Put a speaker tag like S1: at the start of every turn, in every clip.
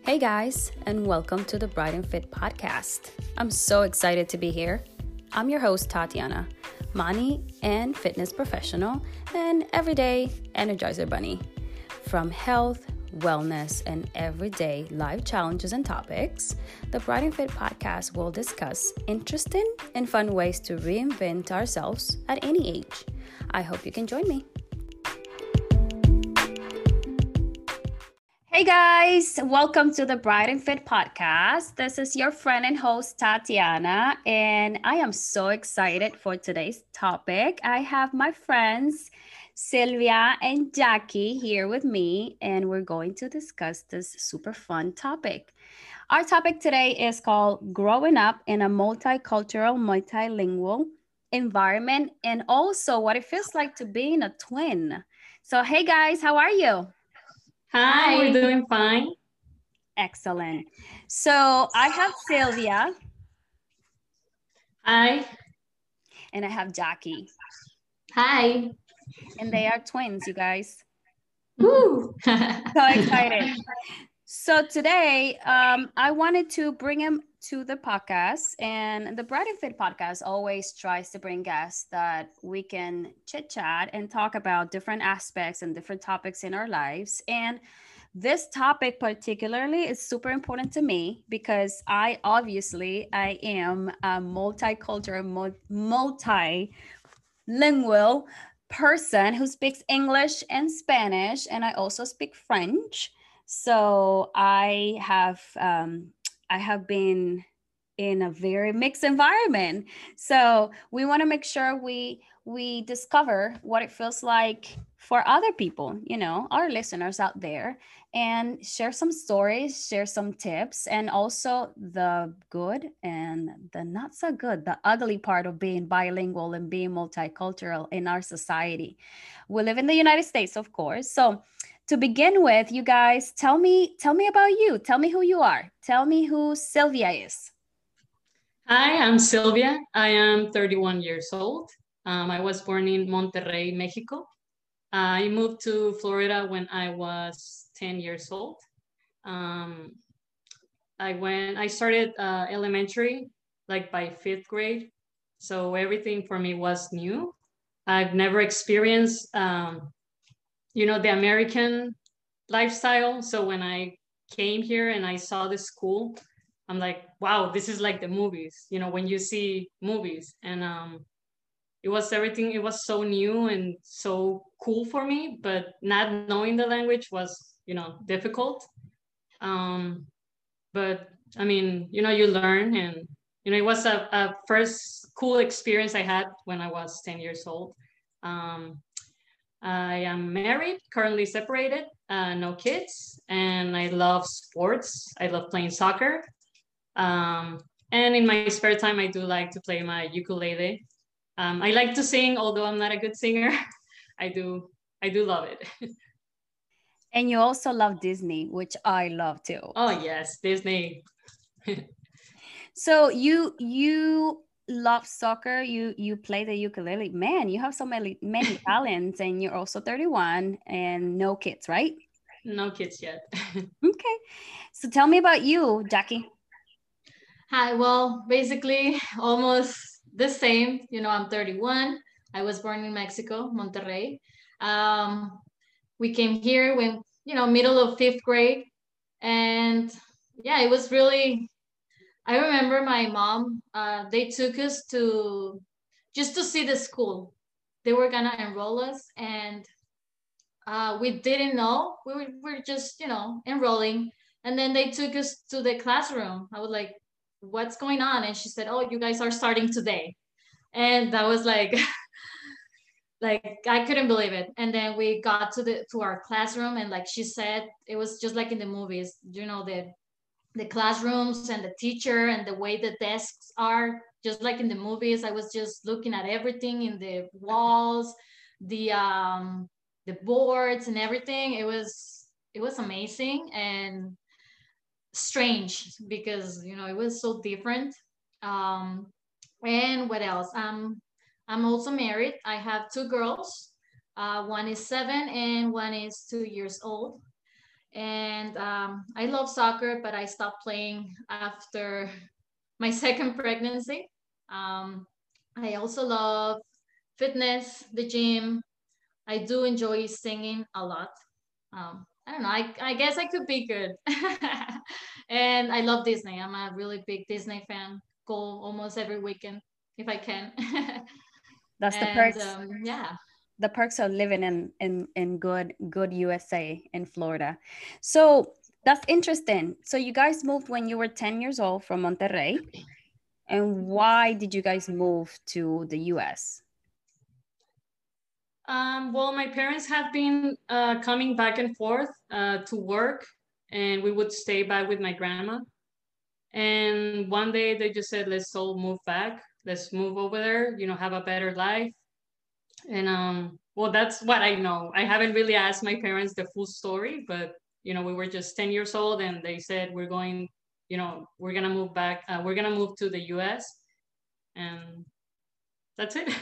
S1: Hey guys, and welcome to the Bright and Fit podcast. I'm so excited to be here. I'm your host, Tatiana, money and fitness professional, and everyday Energizer Bunny. From health, wellness, and everyday life challenges and topics, the Bright and Fit podcast will discuss interesting and fun ways to reinvent ourselves at any age. I hope you can join me. Hey guys, welcome to the Bright and Fit podcast. This is your friend and host Tatiana, and I am so excited for today's topic. I have my friends Sylvia and Jackie here with me, and we're going to discuss this super fun topic. Our topic today is called Growing Up in a Multicultural, Multilingual Environment, and also what it feels like to being a twin. So, hey guys, how are you?
S2: Hi, we're doing fine.
S1: Excellent. So I have Sylvia.
S2: Hi.
S1: And I have Jackie.
S2: Hi.
S1: And they are twins, you guys.
S2: Woo!
S1: So excited. So today, I wanted to bring him to the podcast, and the Bright and Fit podcast always tries to bring guests that we can chit chat and talk about different aspects and different topics in our lives. And this topic particularly is super important to me because I am a multicultural, multilingual person who speaks English and Spanish, and I also speak French. So I have been in a very mixed environment. So we want to make sure we discover what it feels like for other people, you know, our listeners out there, and share some stories, share some tips, and also the good and the not so good, the ugly part of being bilingual and being multicultural in our society. We live in the United States, of course. So to begin with, you guys, tell me about you. Tell me who you are. Tell me who Sylvia is.
S2: Hi, I'm Sylvia. I am 31 years old. I was born in Monterrey, Mexico. I moved to Florida when I was 10 years old. Um, I started elementary like by fifth grade. So everything for me was new. I've never experienced, the American lifestyle. So when I came here and I saw the school, I'm like, wow, this is like the movies, when you see movies. And it was everything, it was so new and so cool for me, but not knowing the language was, difficult. Um, but I mean, you learn, and, it was a first cool experience I had when I was 10 years old. Um, I am married, currently separated, no kids, and I love sports. I love playing soccer. Um, and in my spare time, I do like to play my ukulele. I like to sing, although I'm not a good singer. I do, I do love it.
S1: And you also love Disney, which I love too.
S2: Oh yes, Disney.
S1: So you love soccer, you play the ukulele. Man, you have so many talents, and you're also 31 and no kids, right?
S2: No kids yet.
S1: Okay. So tell me about you, Jackie.
S3: Hi, well, basically almost the same. I'm 31. I was born in Mexico, Monterrey. Um, we came here when, middle of fifth grade. And yeah, it was really, I remember my mom, they took us just to see the school. They were gonna enroll us, and we didn't know. We were just, enrolling. And then they took us to the classroom. I was like, what's going on? And she said, oh, you guys are starting today. And that was like, like I couldn't believe it. And then we got to our classroom, and like she said, it was just like in the movies, the classrooms and the teacher and the way the desks are, just like in the movies. I was just looking at everything in the walls, the boards and everything. It was amazing and strange because it was so different. um and what else? I'm also married. I have two girls. One is 7 and one is 2 years old. And I love soccer, but I stopped playing after my second pregnancy. Um, I also love fitness, the gym. I do enjoy singing a lot. I don't know. I guess I could be good. And I love Disney. I'm a really big Disney fan. Go almost every weekend if I can.
S1: That's the
S3: And
S1: perks.
S3: yeah.
S1: The perks of living in good USA in Florida. So that's interesting. So you guys moved when you were 10 years old from Monterrey. And why did you guys move to the US?
S2: Well, my parents have been coming back and forth to work, and we would stay back with my grandma. And one day they just said, let's all move back. Let's move over there, have a better life. And well, that's what I know. I haven't really asked my parents the full story, but we were just 10 years old and they said we're going, we're gonna move back, we're gonna move to the US, and that's it.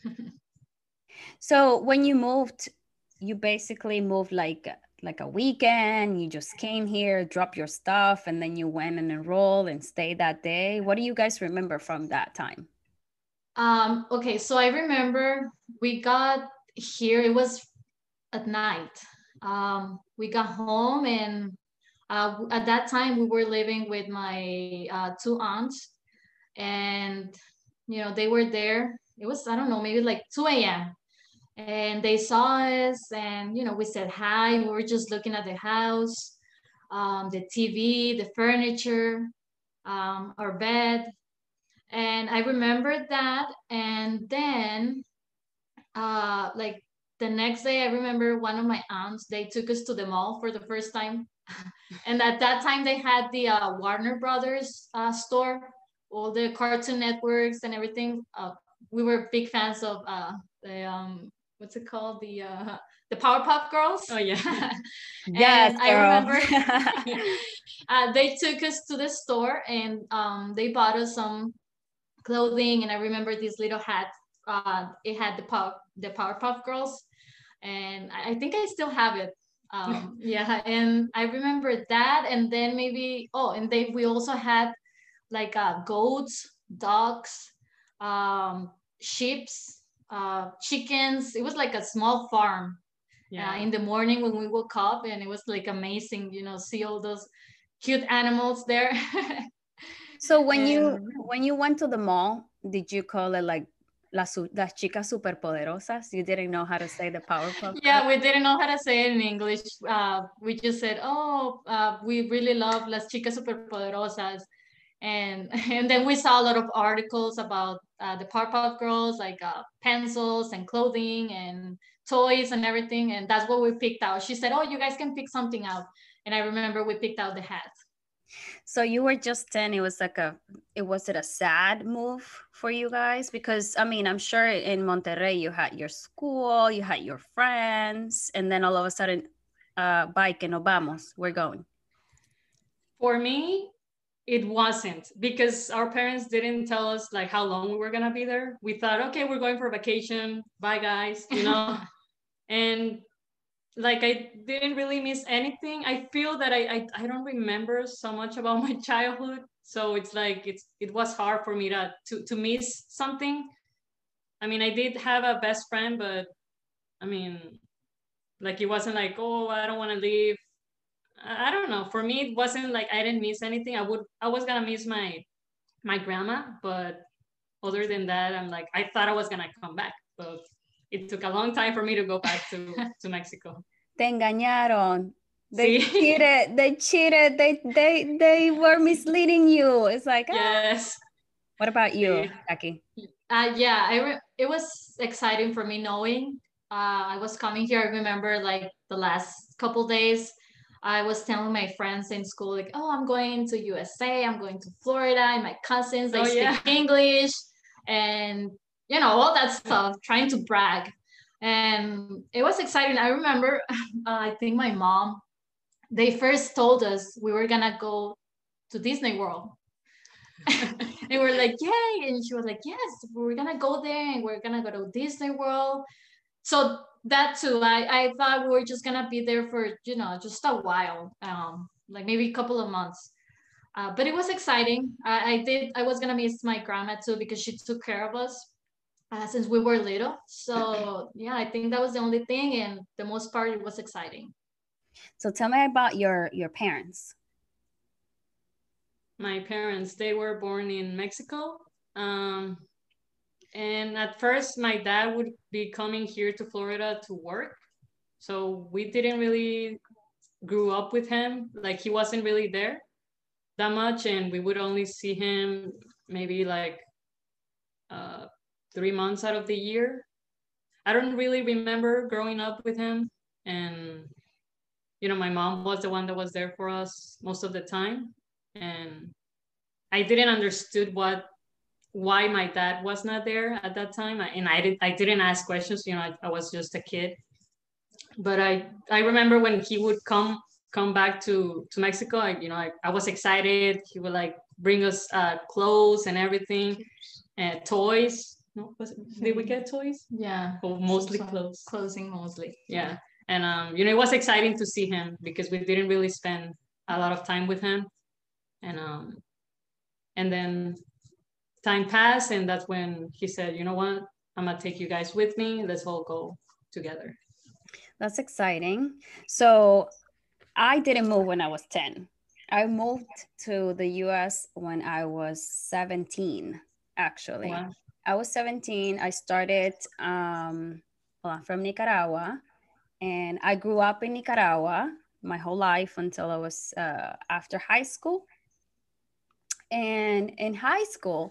S1: So when you moved, you basically moved like a weekend, you just came here, dropped your stuff, and then you went and enrolled and stayed that day. What do you guys remember from that time?
S3: Okay, so I remember we got here, it was at night. We got home, and at that time we were living with my two aunts, and they were there. It was, I don't know, maybe like 2 a.m. And they saw us, and we said hi. We were just looking at the house, the TV, the furniture, our bed. And I remembered that. And then like the next day, I remember one of my aunts, they took us to the mall for the first time. And at that time they had the Warner Brothers store, all the Cartoon Networks and everything. We were big fans of the what's it called, the Powerpuff Girls.
S2: Oh yeah.
S1: Yes,
S3: And I remember they took us to the store, and they bought us some clothing. And I remember this little hat. It had the Powerpuff Girls, and I think I still have it. Yeah, and I remember that. And then maybe, oh, and they we also had like goats, dogs, sheep, chickens. It was like a small farm.
S2: Yeah.
S3: In the morning when we woke up, and it was like amazing, see all those cute animals there.
S1: So
S3: And
S1: when you went to the mall, did you call it like las chicas superpoderosas? You didn't know how to say the Powerpuff Girls?
S3: yeah, we didn't know how to say it in English. We just said, "Oh, we really love Las Chicas Superpoderosas," and and then we saw a lot of articles about the Powerpuff Girls, like pencils and clothing and toys and everything, and that's what we picked out. She said, "Oh, you guys can pick something out," and I remember we picked out the hat.
S1: So you were just 10. It was like was it a sad move for you guys? Because I mean, I'm sure in Monterrey you had your school, you had your friends, and then all of a sudden, bye que nos vamos, we're going.
S2: For me, it wasn't, because our parents didn't tell us like how long we were gonna be there. We thought, okay, we're going for vacation. Bye, guys. And like I didn't really miss anything. I feel that I don't remember so much about my childhood, so it's like it was hard for me to miss something. I mean, I did have a best friend, but I mean, like it wasn't like, oh, I don't want to leave. I don't know. For me, it wasn't like I didn't miss anything. I was gonna miss my grandma, but other than that, I'm like, I thought I was gonna come back, but it took a long time for me to go back to Mexico.
S1: Te engañaron. They
S2: Sí.
S1: cheated. They cheated. They were misleading you. It's like,
S2: Yes.
S1: What about you,
S2: Sí.
S1: Jackie?
S3: Yeah, it was exciting for me knowing I was coming here. I remember like the last couple days, I was telling my friends in school, like, oh, I'm going to USA, I'm going to Florida, and my cousins, they speak English, and all that stuff, trying to brag. And it was exciting. I remember, I think my mom, they first told us we were gonna go to Disney World. And we're like, yay. And she was like, yes, we're gonna go there and we're gonna go to Disney World. So that too. I thought we were just gonna be there for, you know, just a while, like maybe a couple of months. But it was exciting. I was gonna miss my grandma too because she took care of us since we were little. So yeah, I think that was the only thing, and the most part, it was exciting.
S1: So tell me about your parents.
S2: My parents, they were born in Mexico. And at first, my dad would be coming here to Florida to work. So we didn't really grew up with him. Like he wasn't really there that much, and we would only see him maybe like 3 months out of the year. I don't really remember growing up with him, and my mom was the one that was there for us most of the time, and I didn't understood why my dad was not there at that time, and I didn't ask questions. I was just a kid, but I remember when he would come back to Mexico. I was excited. He would like bring us clothes and everything, toys. No, did we get toys?
S3: Yeah.
S2: Or mostly clothes.
S3: Clothing mostly.
S2: Yeah. And it was exciting to see him because we didn't really spend a lot of time with him. And then time passed, and that's when he said, "You know what? I'm gonna take you guys with me. Let's all go together."
S1: That's exciting. So I didn't move when I was 10. I moved to the US when I was 17, actually.
S2: Wow.
S1: I was 17. I started from Nicaragua, and I grew up in Nicaragua my whole life until I was after high school. And in high school,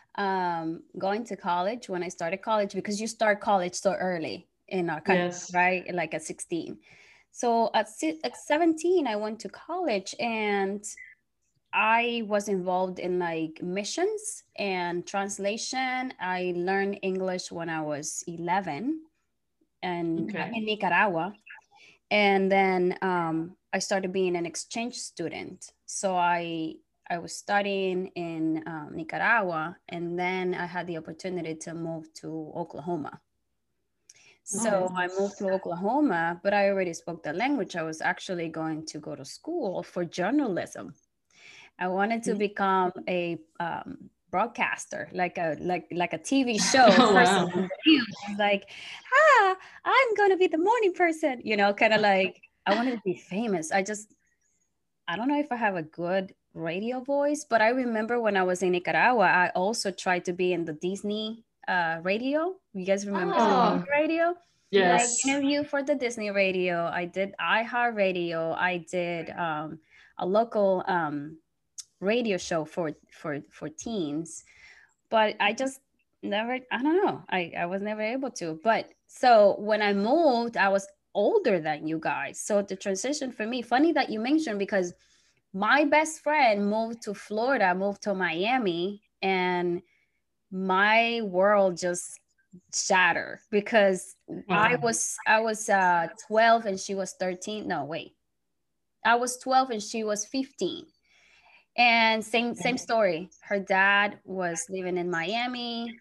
S1: going to college, when I started college, because you start college so early in our country,
S2: Yes.
S1: right? Like at 16. So at 17, I went to college, and I was involved in like missions and translation. I learned English when I was 11 and
S2: Okay.
S1: in Nicaragua. And then I started being an exchange student. So I was studying in Nicaragua, and then I had the opportunity to move to Oklahoma. So I moved to Oklahoma, but I already spoke the language. I was actually going to go to school for journalism. I wanted to become a broadcaster, like a TV show person.
S2: Wow.
S1: Like, I'm gonna be the morning person, kind of like I wanted to be famous. I don't know if I have a good radio voice, but I remember when I was in Nicaragua, I also tried to be in the Disney radio. You guys remember
S3: Oh.
S1: Disney radio?
S2: Yes.
S1: I interviewed for the Disney radio. I did iHeartRadio. I did a local radio show for teens, but I just never, I don't know, I was never able to. But so when I moved, I was older than you guys, so the transition for me, funny that you mentioned, because my best friend moved to Florida, moved to Miami, and my world just shattered because I was 12 and she was 13. No, wait, I was 12 and she was 15. And same story. Her dad was living in Miami,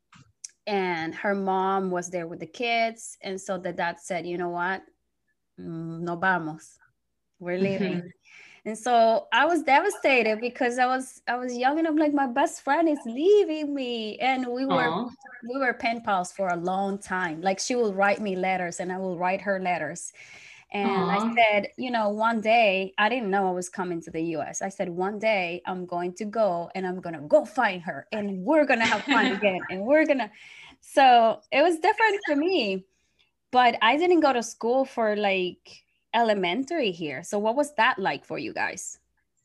S1: and her mom was there with the kids. And so the dad said, "You know what? No vamos. We're leaving." And so I was devastated because I was young, and I'm like, my best friend is leaving me. And we were pen pals for a long time. Like, she will write me letters and I will write her letters. And I said, one day, I didn't know I was coming to the US. I said, one day I'm going to go and I'm going to go find her, and we're going to have fun again. And so it was different for me, but I didn't go to school for like elementary here. So what was that like for you guys?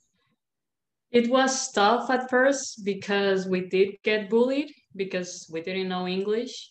S2: It was tough at first because we did get bullied because we didn't know English.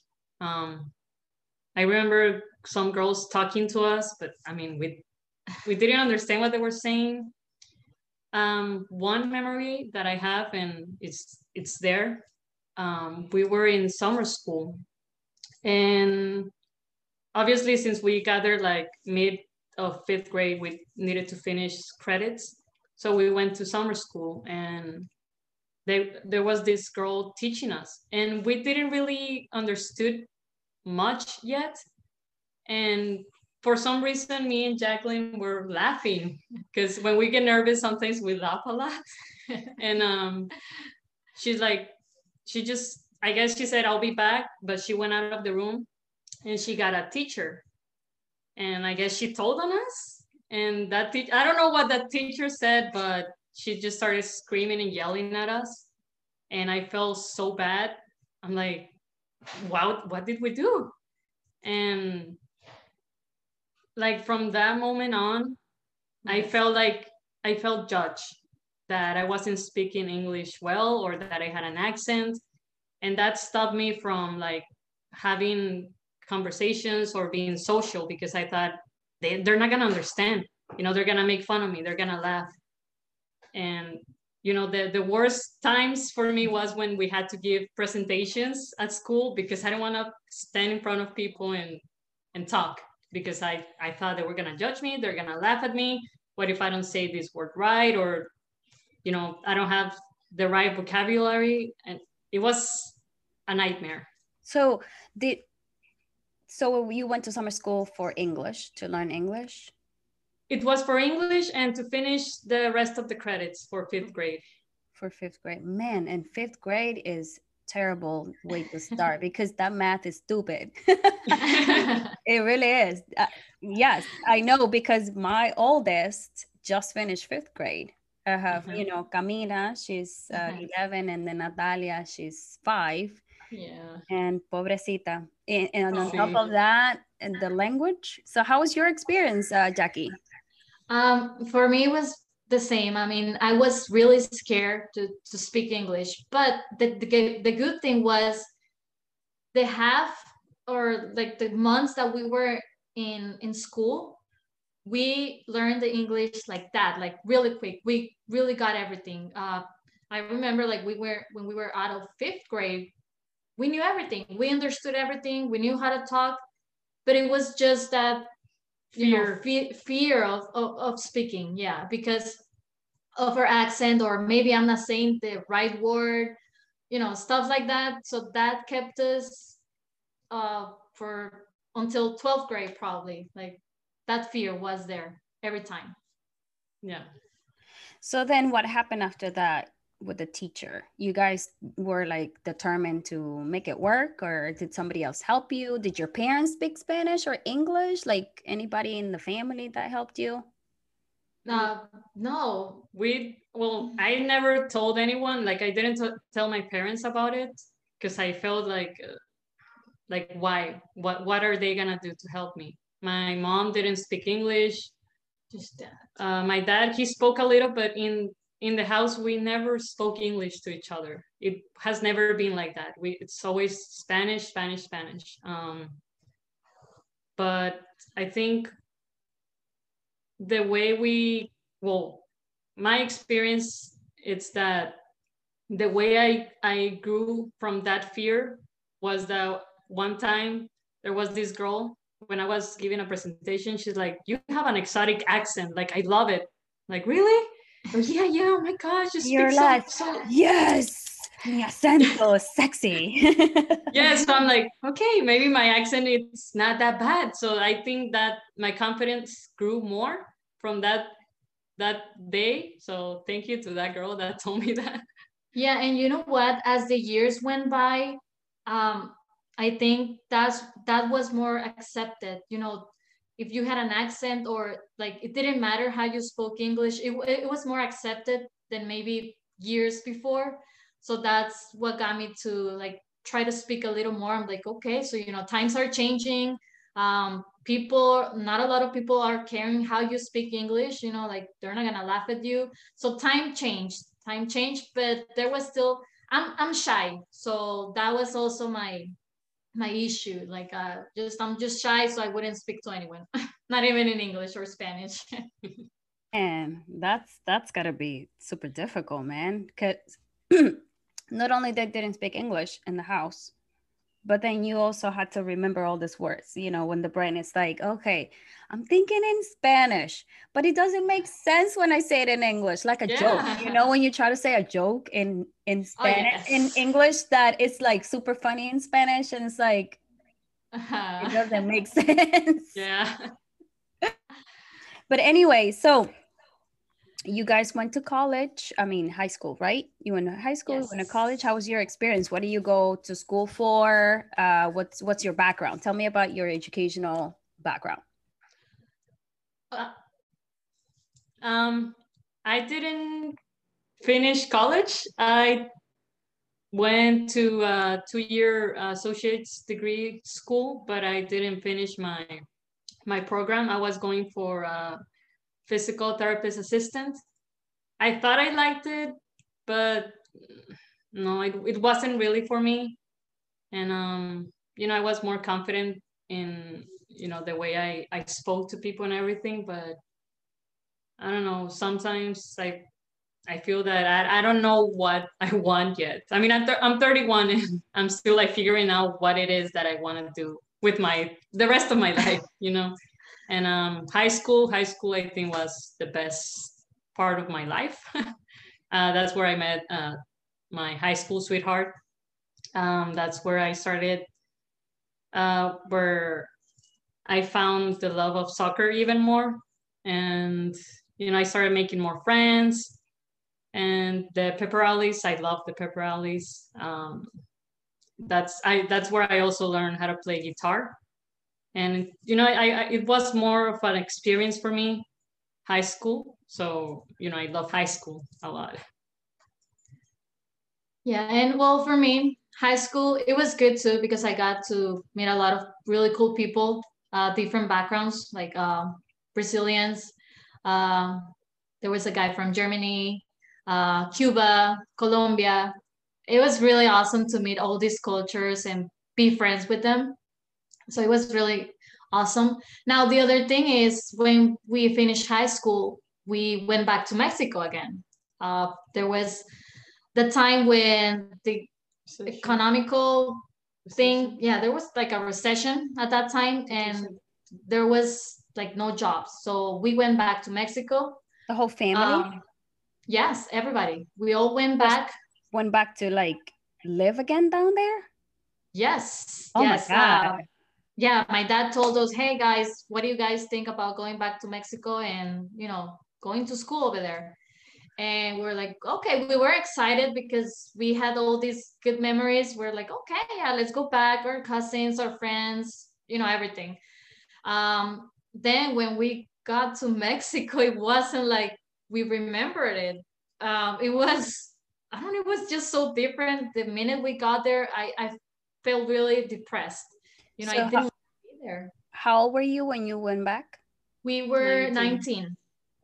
S2: I remember some girls talking to us, but I mean, we didn't understand what they were saying. One memory that I have, and it's there. We were in summer school, and obviously, since we gathered like mid of 5th grade, we needed to finish credits. So we went to summer school, and there was this girl teaching us, and we didn't really understood much yet. And for some reason, me and Jacqueline were laughing because when we get nervous, sometimes we laugh a lot. And she's like, I guess she said, I'll be back, but she went out of the room and she got a teacher. And I guess she told on us. And I don't know what that teacher said, but she just started screaming and yelling at us. And I felt so bad. I'm like, wow, what did we do? And like from that moment on, I felt judged that I wasn't speaking English well or that I had an accent. And that stopped me from like having conversations or being social because I thought they're not gonna understand. They're gonna make fun of me, they're gonna laugh. And the worst times for me was when we had to give presentations at school because I didn't want to stand in front of people and talk because I thought they were gonna judge me, they're gonna laugh at me. What if I don't say this word right, or I don't have the right vocabulary? And it was a nightmare.
S1: So you went to summer school for English, to learn English?
S2: It was for English and to finish the rest of the credits for 5th grade.
S1: For 5th grade. Man, and 5th grade is terrible way to start because that math is stupid. It really is. Yes, I know because my oldest just finished 5th grade. I have, Camila, she's 11, and then Natalia, she's 5.
S3: Yeah.
S1: And pobrecita. And on top of that, and the language. So how was your experience, Jackie?
S3: For me, it was the same. I mean, I was really scared to speak English, but the good thing was the months that we were in school, we learned the English like that, like really quick. We really got everything. I remember like when we were out of 5th grade, we knew everything. We understood everything. We knew how to talk, but it was just that fear of speaking. Yeah, because of her accent, or maybe I'm not saying the right word, stuff like that. So that kept us for until 12th grade, probably. Like that fear was there every time.
S2: Yeah.
S1: So then what happened after that with the teacher? You guys were like determined to make it work, or did somebody else help you? Did your parents speak Spanish or English? Like anybody in the family that helped you?
S3: No.
S2: I never told anyone. Like I didn't tell my parents about it because I felt like why? What are they gonna do to help me? My mom didn't speak English.
S3: Just that.
S2: My dad, he spoke a little, but in the house we never spoke English to each other. It has never been like that. It's always Spanish, Spanish, Spanish. But I think the way my experience, it's that the way I grew from that fear was that one time there was this girl, when I was giving a presentation, she's like, you have an exotic accent. Like, I love it. Like, really? Oh, yeah. Oh my gosh.
S1: You're like, yes, mi acento, sexy.
S2: Yeah, so I'm like, okay, maybe my accent is not that bad. So I think that my confidence grew more from that day. So thank you to that girl that told me that.
S3: Yeah, and you know what? As the years went by, I think that was more accepted. If you had an accent, or like it didn't matter how you spoke English, it was more accepted than maybe years before. So that's what got me to like try to speak a little more. I'm like, okay, so times are changing. Not a lot of people are caring how you speak English. Like they're not gonna laugh at you. So time changed, but there was still. I'm shy, so that was also my issue. Like I'm just shy, so I wouldn't speak to anyone, not even in English or Spanish.
S1: And that's gotta be super difficult, man, because not only they didn't speak English in the house, but then you also had to remember all these words, when the brain is like, okay, I'm thinking in Spanish, but it doesn't make sense when I say it in English, like a joke. When you try to say a joke in Spanish, in English, that it's like super funny in Spanish, and it's like, It doesn't make sense.
S2: Yeah.
S1: But anyway, so you guys went to college, I mean, high school, right? You went to high school, you went to college. How was your experience? What do you go to school for? What's your background? Tell me about your educational background.
S2: Uh, I didn't finish college. I went to a 2-year associate's degree school, but I didn't finish my program. I was going for a physical therapist assistant. I thought I liked it, but no, it wasn't really for me. And I was more confident in the way I spoke to people and everything, but I don't know, sometimes I feel that I don't know what I want yet. I mean, I'm 31 and I'm still like figuring out what it is that I want to do with the rest of my life. And high school I think was the best part of my life. That's where I met my high school sweetheart. That's where I started, where I found the love of soccer even more. And, I started making more friends. And the pep rallies, I love the pep rallies. That's where I also learned how to play guitar. And, it was more of an experience for me, high school. So, I love high school a lot.
S3: Yeah, and well, for me, high school, it was good too because I got to meet a lot of really cool people, different backgrounds, like Brazilians. Um, there was a guy from Germany, Cuba, Colombia. It was really awesome to meet all these cultures and be friends with them. So it was really awesome. Now, the other thing is when we finished high school, we went back to Mexico again. There was the time when the economical thing, yeah, there was like a recession at that time, and there was like no jobs. So we went back to Mexico.
S1: The whole family?
S3: Yes, everybody. We all went back.
S1: Went back to like live again down there?
S3: Yes.
S1: Oh
S3: yes.
S1: my God.
S3: Yeah, my dad told us, hey guys, what do you guys think about going back to Mexico and, going to school over there? And we're like, okay, we were excited because we had all these good memories. We're like, okay, yeah, let's go back. Our cousins, our friends, everything. Then when we got to Mexico, it wasn't like we remembered it. It was, I don't know, it was just so different. The minute we got there, I felt really depressed. I didn't want to be there.
S1: How old were you when you went back?
S3: We were 19.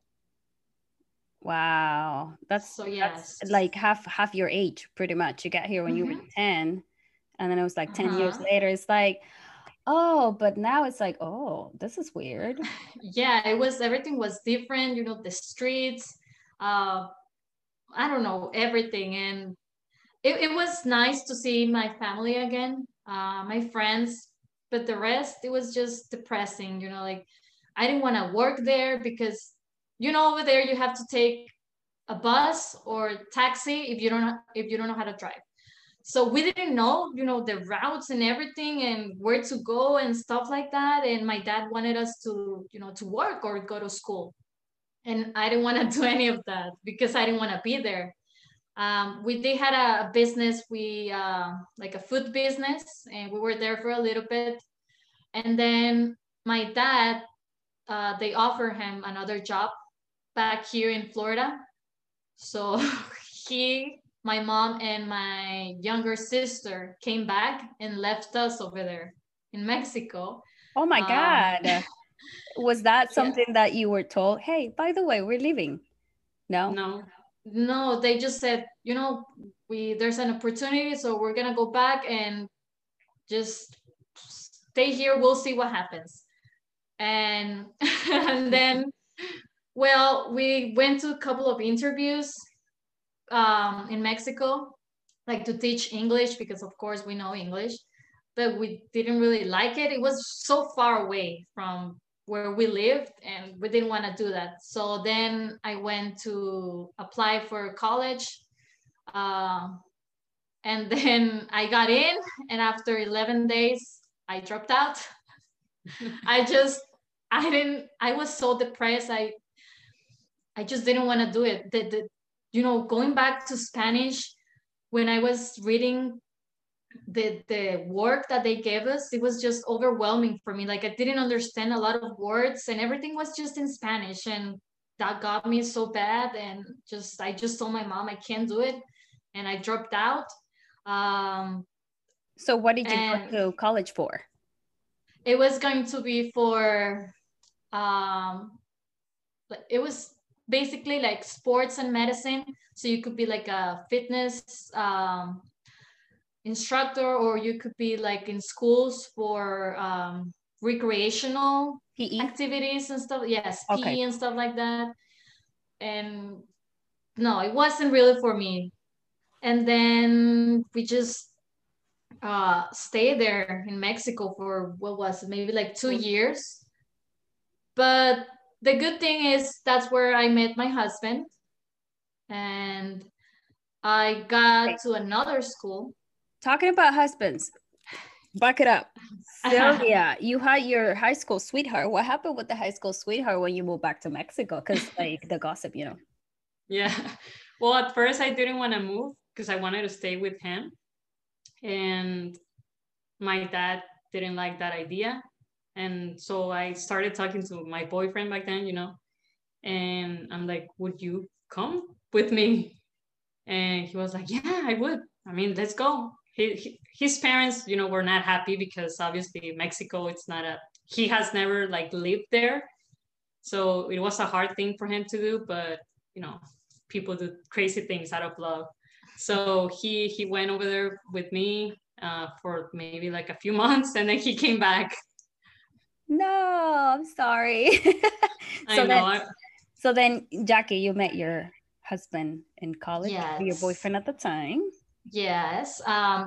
S1: Wow, that's like half your age, pretty much. You got here when you were 10, and then it was like 10 years later. It's like, oh, but now it's like, oh, this is weird.
S3: Yeah, everything was different. The streets, I don't know, everything, and it was nice to see my family again, my friends, but the rest, it was just depressing. Like I didn't want to work there because over there you have to take a bus or taxi if you don't know how to drive. So we didn't know the routes and everything and where to go and stuff like that. And my dad wanted us to to work or go to school, and I didn't want to do any of that because I didn't want to be there. They had a business, like a food business, and we were there for a little bit. And then my dad, they offered him another job back here in Florida. So my mom, and my younger sister came back and left us over there in Mexico.
S1: Oh my God. Was that something that you were told, hey, by the way, we're leaving?
S3: No, they just said, there's an opportunity, so we're gonna go back and just stay here. We'll see what happens. And and then, well, we went to a couple of interviews in Mexico, like to teach English, because of course we know English, but we didn't really like it. It was so far away from where we lived, and we didn't want to do that. So then I went to apply for college, and then I got in, and after 11 days I dropped out. I was so depressed. I just didn't want to do it. Going back to Spanish, when I was reading the work that they gave us, it was just overwhelming for me. Like I didn't understand a lot of words and everything was just in Spanish, and that got me so bad. And I just told my mom I can't do it, and I dropped out.
S1: So what did you go to college for?
S3: It was going to be for it was basically like sports and medicine. So you could be like a fitness instructor, or you could be like in schools for recreational
S1: PE
S3: activities and stuff. Yes,
S1: okay.
S3: PE and stuff like that. And no, it wasn't really for me. And then we just stayed there in Mexico for what was it, maybe like 2 years. But the good thing is that's where I met my husband, and I got to another school.
S1: Talking about husbands, back it up. Sylvia, you had your high school sweetheart. What happened with the high school sweetheart when you moved back to Mexico? Because like the gossip, you know.
S2: Yeah. Well, at first I didn't want to move because I wanted to stay with him. And my dad didn't like that idea. And so I started talking to my boyfriend back then, and I'm like, would you come with me? And he was like, yeah, I would. I mean, let's go. His parents, were not happy because obviously Mexico, he has never like lived there. So it was a hard thing for him to do, but people do crazy things out of love. So he went over there with me for maybe like a few months, and then he came back.
S1: No, I'm sorry. So then, Jackie, you met your husband in college,
S3: yes.
S1: Your boyfriend at the time.
S3: Yes.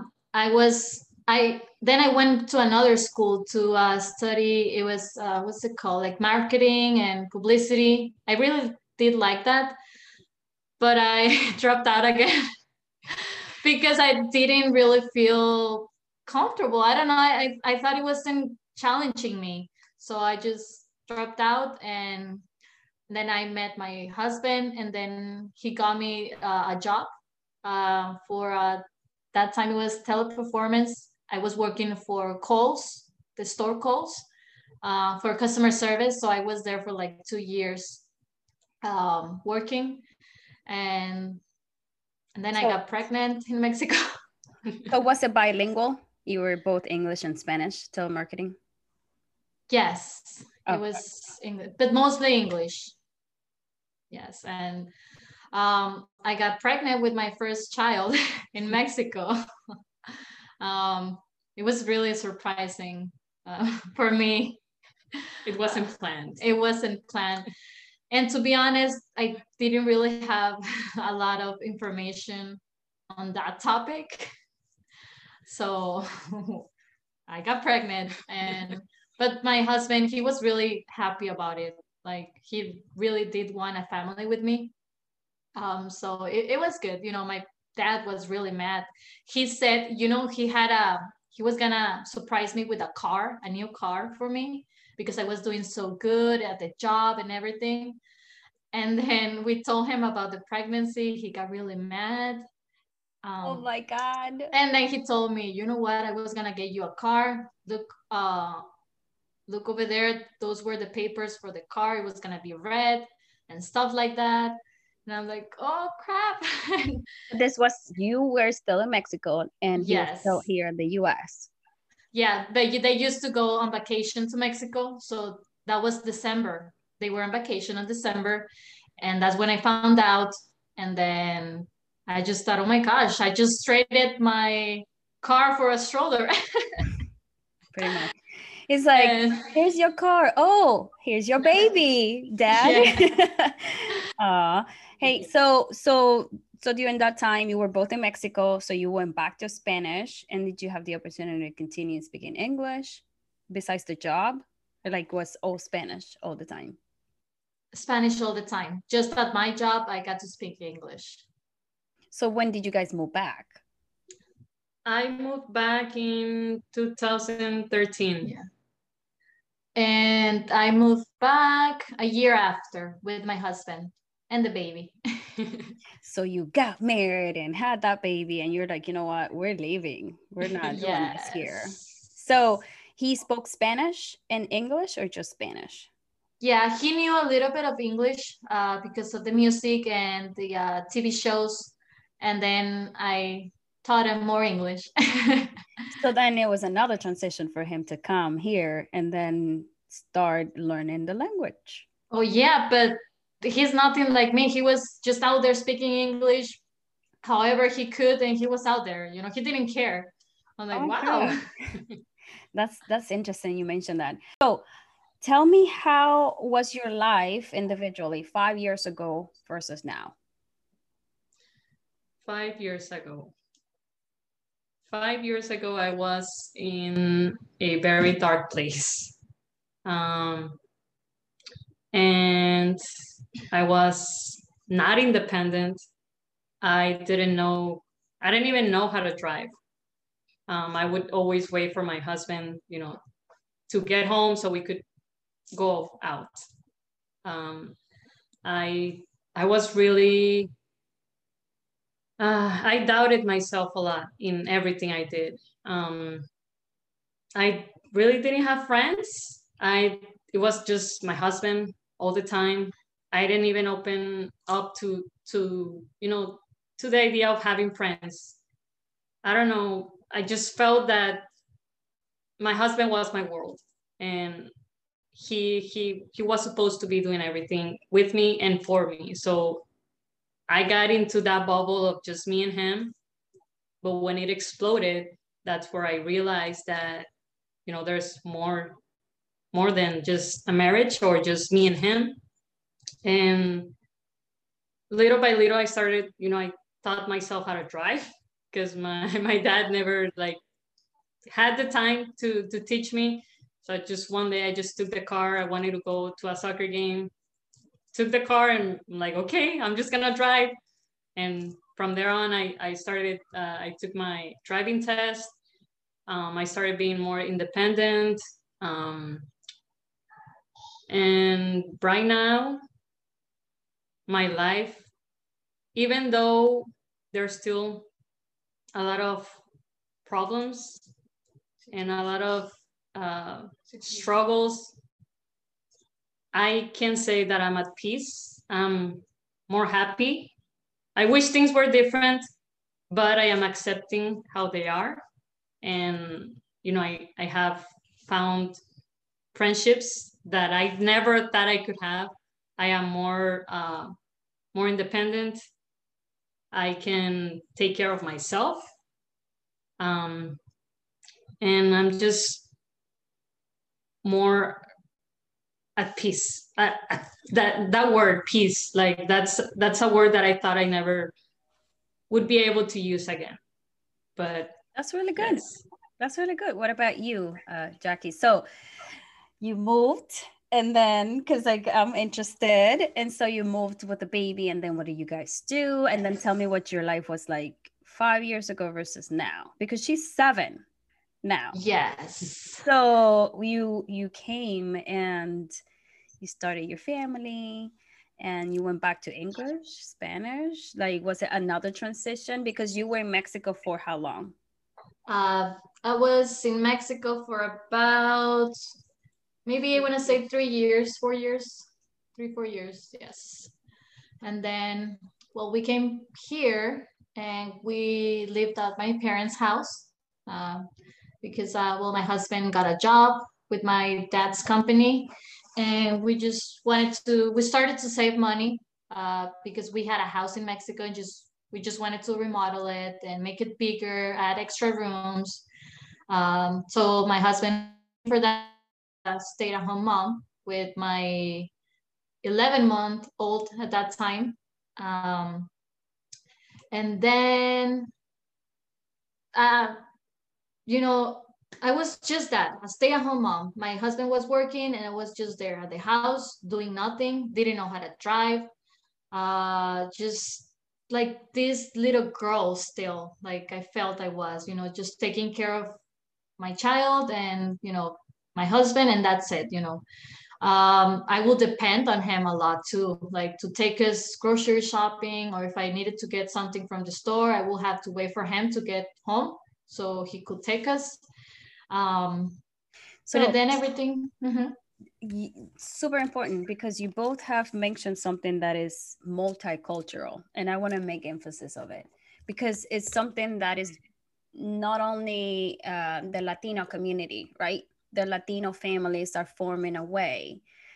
S3: Then I went to another school to study. It was, what's it called? Like marketing and publicity. I really did like that, but I dropped out again because I didn't really feel comfortable. I don't know. I thought it wasn't challenging me. So I just dropped out, and then I met my husband, and then he got me a job for that time it was Teleperformance. I was working for Kohl's, the store Kohl's, for customer service. So I was there for like 2 years working, and then I got pregnant in Mexico.
S1: So was it bilingual? You were both English and Spanish, telemarketing?
S3: Yes, it was English, but mostly English. Yes, and I got pregnant with my first child in Mexico. It was really surprising for me.
S2: It wasn't planned.
S3: It wasn't planned. And to be honest, I didn't really have a lot of information on that topic. So I got pregnant, but my husband, he was really happy about it. Like he really did want a family with me. So it was good. My dad was really mad. He said, he was gonna surprise me with a new car for me, because I was doing so good at the job and everything. And then we told him about the pregnancy. He got really mad.
S1: Oh my God.
S3: And then he told me, you know what? I was gonna get you a car. Look over there. Those were the papers for the car. It was gonna be red and stuff like that. And I'm like, oh crap.
S1: You were still in Mexico, and he was still here in the US.
S3: Yeah, they used to go on vacation to Mexico. So that was December. They were on vacation in December. And that's when I found out. And then I just thought, oh my gosh, I just traded my car for a stroller.
S1: Pretty much. It's like, here's your car. Oh, here's your baby, Dad. Yeah. Hey, so during that time, you were both in Mexico, so you went back to Spanish, and did you have the opportunity to continue speaking English besides the job? Or like was all Spanish all the time?
S3: Spanish all the time. Just at my job, I got to speak English.
S1: So when did you guys move back?
S2: I moved back in 2013.
S3: Yeah. And I moved back a year after with my husband and the baby.
S1: So you got married and had that baby, and you're like, you know what? We're leaving. We're not doing this here.
S3: Yes.
S1: So he spoke Spanish and English, or just Spanish?
S3: Yeah, he knew a little bit of English because of the music and the TV shows. And then I taught him more English.
S1: So then it was another transition for him to come here and then start learning the language.
S3: Oh, yeah, but he's nothing like me. He was just out there speaking English however he could, and he was out there. He didn't care. I'm like, wow.
S1: That's interesting you mentioned that. So tell me, how was your life individually 5 years ago versus now?
S2: 5 years ago. 5 years ago, I was in a very dark place. And I was not independent. I didn't even know how to drive. I would always wait for my husband, to get home so we could go out. I was really, I doubted myself a lot in everything I did. I really didn't have friends. It was just my husband all the time. I didn't even open up to the idea of having friends. I don't know. I just felt that my husband was my world, and he was supposed to be doing everything with me and for me. So I got into that bubble of just me and him. But when it exploded, that's where I realized that there's more than just a marriage or just me and him. And little by little, I started, I taught myself how to drive, because my dad never had the time to teach me. So one day I just took the car. I wanted to go to a soccer game, took the car, and I'm like, okay, I'm just gonna drive. And from there on, I started, I took my driving test. I started being more independent. And right now, my life, even though there's still a lot of problems and a lot of struggles, I can say that I'm at peace. I'm more happy. I wish things were different, but I am accepting how they are. And, I have found friendships that I never thought I could have. I am more independent. I can take care of myself. And I'm just more at peace. That word, peace, that's a word that I thought I never would be able to use again. But
S1: that's really good. Yes. That's really good. What about you, Jackie? So you moved, and then because I'm interested, and so you moved with the baby, and then what do you guys do? And then tell me what your life was like 5 years ago versus now, because she's 7 now.
S3: Yes.
S1: So you came and you started your family, and you went back to English, Spanish. Was it another transition, because you were in Mexico for how long?
S3: I was in Mexico for about, maybe I want to say 3 years, 4 years, 3-4 years, yes. And then, we came here and we lived at my parents' house because, my husband got a job with my dad's company, and we started to save money because we had a house in Mexico, and we just wanted to remodel it and make it bigger, add extra rooms. So my husband, for that, stay-at-home mom with my 11-month-old at that time. And then, I was just that, a stay-at-home mom. My husband was working, and I was just there at the house doing nothing, didn't know how to drive. Just, like this little girl still. Like I felt I was, just taking care of my child and, my husband, and that's it, I will depend on him a lot too, like to take us grocery shopping, or if I needed to get something from the store, I will have to wait for him to get home so he could take us.
S1: So
S3: but then everything.
S1: super important, because you both have mentioned something that is multicultural, and I want to make emphasis of it, because it's something that is not only the Latino community, right? The Latino families are forming a way.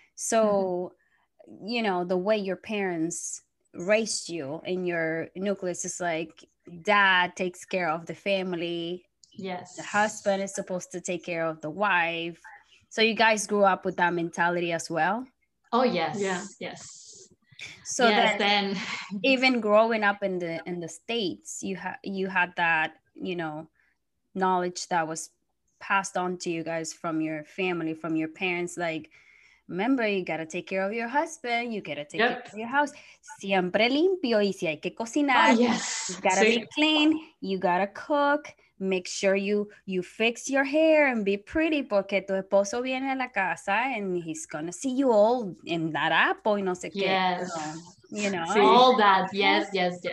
S1: So, the way your parents raised you in your nucleus is like dad takes care of the family.
S3: Yes.
S1: The husband is supposed to take care of the wife. So you guys grew up with that mentality as well?
S3: Oh, yes.
S2: Yeah.
S3: Yes.
S1: So
S3: yes,
S1: then even growing up in the States, you had that, knowledge that was passed on to you guys from your family, from your parents, like, remember, you gotta take care of your husband, you gotta take care of your house, siempre limpio, y si hay que cocinar,
S3: oh, yes.
S1: you gotta be clean, you gotta cook, make sure you fix your hair and be pretty, porque tu esposo viene a la casa and he's gonna see you all in harapo y no sé qué.
S3: Yes.
S1: So,
S3: all that. Yes.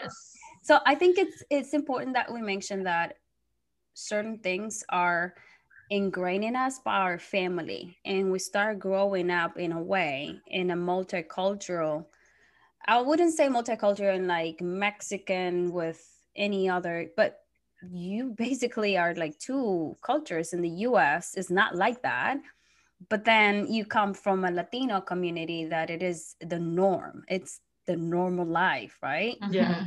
S1: So I think it's important that we mention that certain things are ingrained in us by our family, and we start growing up in a way, in a multicultural, I wouldn't say multicultural in like Mexican with any other, but you basically are like two cultures in the US. It's not like that. But then you come from a Latino community that it is the norm. It's the normal life, right?
S2: Yeah.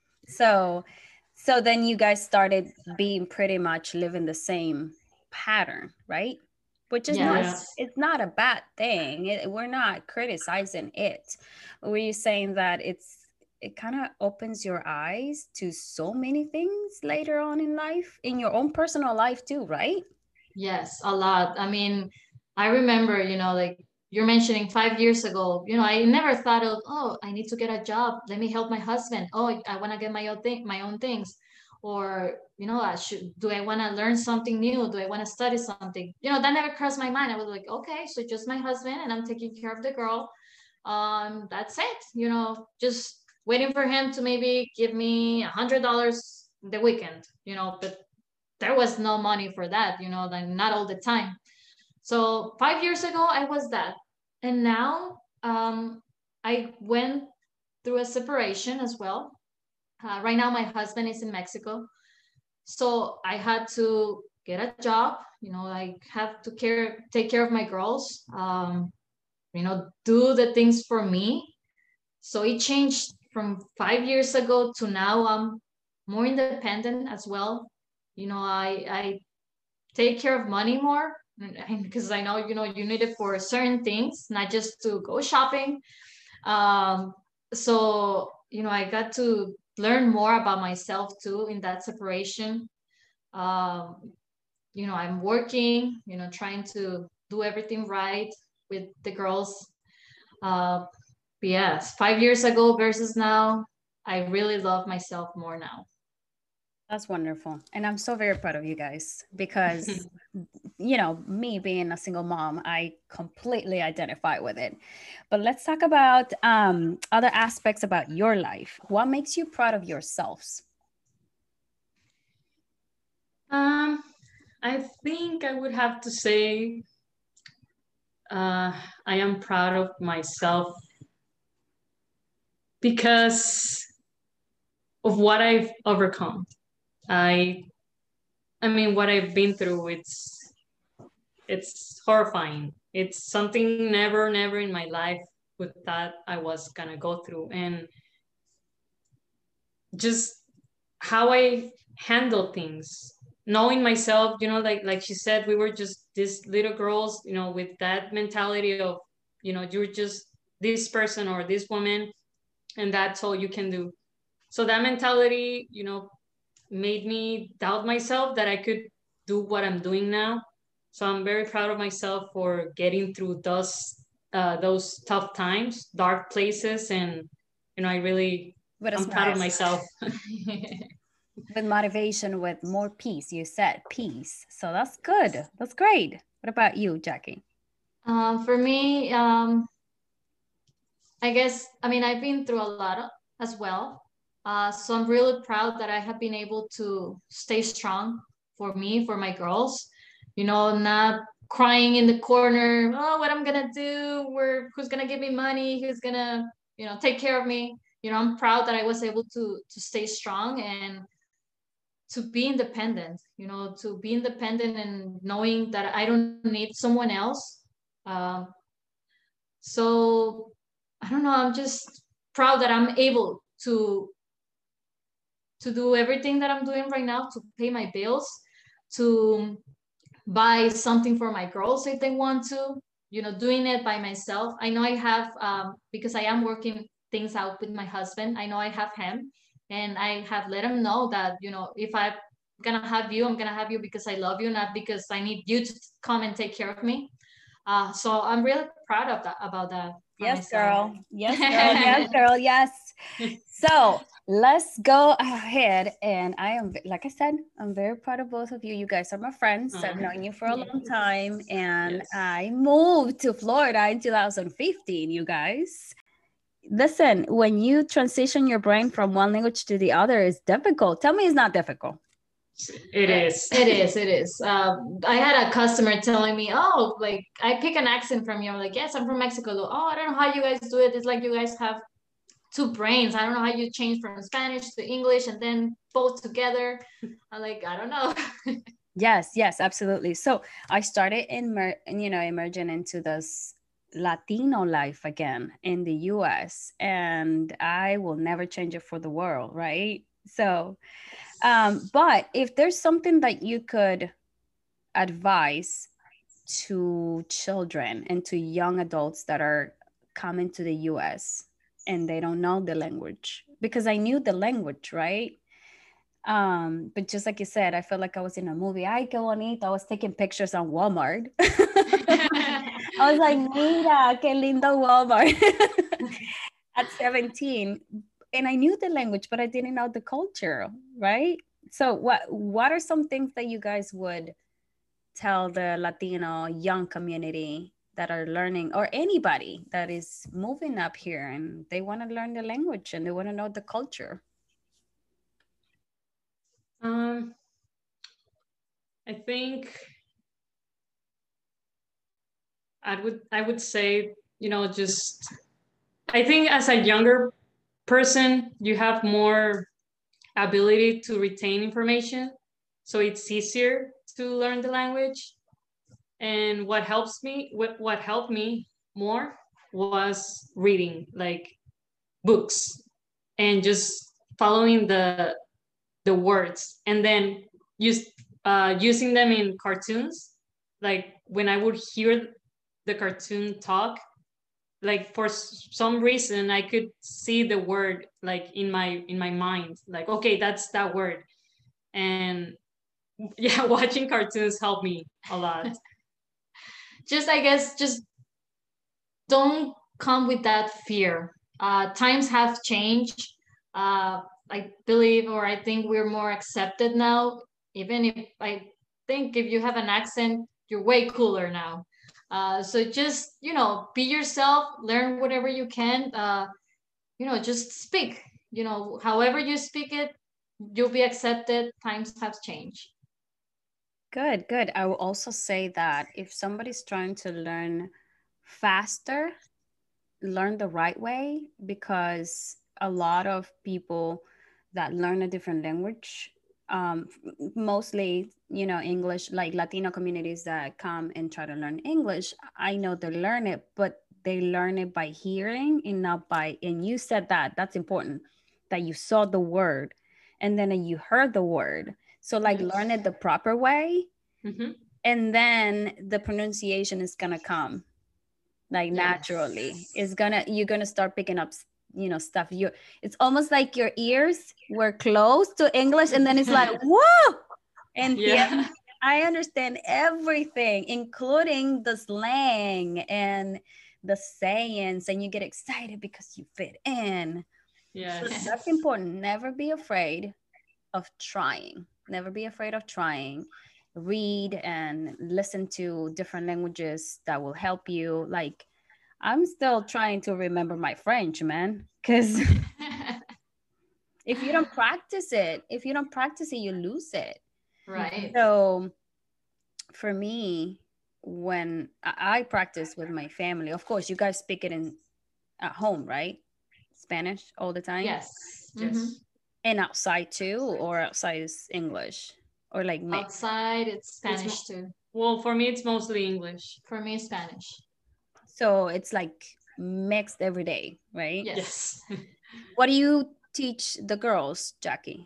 S1: So then you guys started being pretty much living the same pattern, right? Which is it's not a bad thing. We're not criticizing it. Were you saying that it kind of opens your eyes to so many things later on in life, in your own personal life too, right?
S3: Yes, a lot. I mean, I remember, like you're mentioning 5 years ago, I never thought of, oh, I need to get a job. Let me help my husband. Oh, I want to get my own things. Or, do I want to learn something new? Do I want to study something? That never crossed my mind. I was like, okay, so just my husband and I'm taking care of the girl. That's it, just waiting for him to maybe give me $100 the weekend, but there was no money for that, like not all the time. So 5 years ago, I was that. And now I went through a separation as well. Right now, my husband is in Mexico. So I had to get a job, like have to take care of my girls, do the things for me. So it changed from 5 years ago to now. I'm more independent as well. I take care of money more, because I know, you need it for certain things, not just to go shopping. So, I got to learn more about myself too in that separation. I'm working, trying to do everything right with the girls. Yes, 5 years ago versus now, I really love myself more now.
S1: That's wonderful. And I'm so very proud of you guys, because, me being a single mom, I completely identify with it. But let's talk about other aspects about your life. What makes you proud of yourselves?
S2: I think I would have to say I am proud of myself because of what I've overcome. I mean, what I've been through, it's horrifying. It's something never in my life with that I was gonna go through, and just how I handle things, knowing myself, like she said, we were just these little girls, with that mentality of, you're just this person or this woman, and that's all you can do. So that mentality, made me doubt myself that I could do what I'm doing now. So I'm very proud of myself for getting through those tough times, dark places, and I really
S1: With a
S2: I'm proud of
S1: smile.
S2: myself.
S1: With motivation, with more peace. You said peace. So that's good. That's great. What about you, Jackie?
S3: For me, I guess, I mean, I've been through a lot as well. So I'm really proud that I have been able to stay strong for me, for my girls, you know, not crying in the corner, oh, what I'm gonna do, who's gonna give me money, who's gonna, you know, take care of me. You know, I'm proud that I was able to stay strong and to be independent, you know, to be independent and knowing that I don't need someone else. Um, so I don't know, I'm just proud that I'm able to do everything that I'm doing right now, to pay my bills, to buy something for my girls if they want to, you know, doing it by myself. I know I have, because I am working things out with my husband, I know I have him, and I have let him know that, you know, if I'm gonna have you, I'm gonna have you because I love you, not because I need you to come and take care of me. So I'm really proud of that, about that from my
S1: Yes,
S3: side.
S1: girl. Yes, girl. Yes, girl. Yes. So let's go ahead. And I am, like I said, I'm very proud of both of you. You guys are my friends. I've known you for a long time. And
S2: Yes.
S1: I moved to Florida in 2015, you guys. Listen, when you transition your brain from one language to the other, it's difficult. Tell me it's not difficult.
S2: It is.
S3: It is. It is. I had a customer telling me, "Oh, like I pick an accent from you." I'm like, "Yes, I'm from Mexico." Oh, I don't know how you guys do it. It's like you guys have two brains. I don't know how you change from Spanish to English and then both together. I'm like, I don't know.
S1: Yes, yes, absolutely. So I started emerging into this Latino life again in the US, and I will never change it for the world, right? So, but if there's something that you could advise to children and to young adults that are coming to the US and they don't know the language, because I knew the language, right? But just like you said, I felt like I was in a movie. Ay, qué bonito. I was taking pictures on Walmart. I was like, mira, qué lindo Walmart at 17. And I knew the language, but I didn't know the culture, right? So what are some things that you guys would tell the Latino young community that are learning, or anybody that is moving up here and they want to learn the language and they want to know the culture?
S2: Um, I think I would say, just I think as a younger person, you have more ability to retain information, so it's easier to learn the language. And what helped me more was reading like books and just following the words, and then using them in cartoons. Like when I would hear the cartoon talk, like for some reason I could see the word like in my mind, like, okay, that's that word. And yeah, watching cartoons helped me a lot.
S3: Just, I guess, just don't come with that fear. Times have changed. I believe, or I think we're more accepted now. Even if I think if you have an accent, you're way cooler now. So just, you know, be yourself, learn whatever you can. You know, just speak. You know, however you speak it, you'll be accepted. Times have changed.
S1: Good, good. I will also say that if somebody's trying to learn faster, learn the right way, because a lot of people that learn a different language, mostly, English, like Latino communities that come and try to learn English, I know they learn it, but they learn it by hearing and not by, and you said that, that's important, that you saw the word and then you heard the word. So like
S2: Yes.
S1: learn it the proper way,
S2: Mm-hmm.
S1: and then the pronunciation is gonna come like naturally.
S3: Yes.
S1: You're gonna start picking up stuff. It's almost like your ears were closed to English, and then it's like whoa. And
S2: Yeah.
S1: I understand everything, including the slang and the sayings, and you get excited because you fit in.
S2: Yes.
S1: So that's important. Never be afraid of trying. Never be afraid of trying. Read and listen to different languages that will help you. Like, I'm still trying to remember my French, man, because if you don't practice it, you lose it.
S3: Right.
S1: So for me, when I practice with my family, of course, you guys speak it in at home, right? Spanish all the time?
S3: Yes.
S2: Yes.
S1: And outside too, or outside is English, or like mix?
S3: Outside, it's
S2: It's
S3: Spanish too.
S2: well, for me, it's mostly English.
S3: For me, Spanish.
S1: So it's like mixed every day, right?
S3: Yes.
S2: Yes.
S1: What do you teach the girls, Jackie?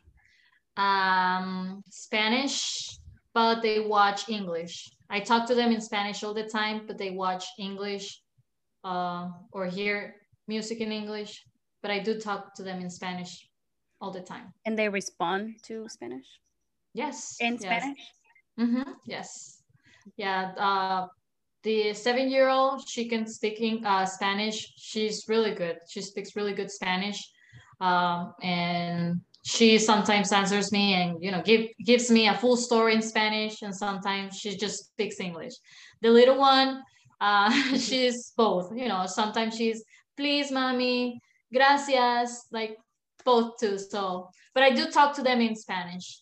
S3: Spanish, but they watch English. I talk to them in Spanish all the time, but they watch English or hear music in English. But I do talk to them in Spanish all the time.
S1: And they respond to Spanish?
S3: Yes.
S1: In
S3: Yes.
S1: Spanish?
S3: Yes. Yeah. The 7-year-old, she can speak Spanish. She's really good. She speaks really good Spanish, and she sometimes answers me and gives me a full story in Spanish, and sometimes she just speaks English. The little one, she's both. Sometimes she's please, mommy, gracias, like both too. So, but I do talk to them in Spanish.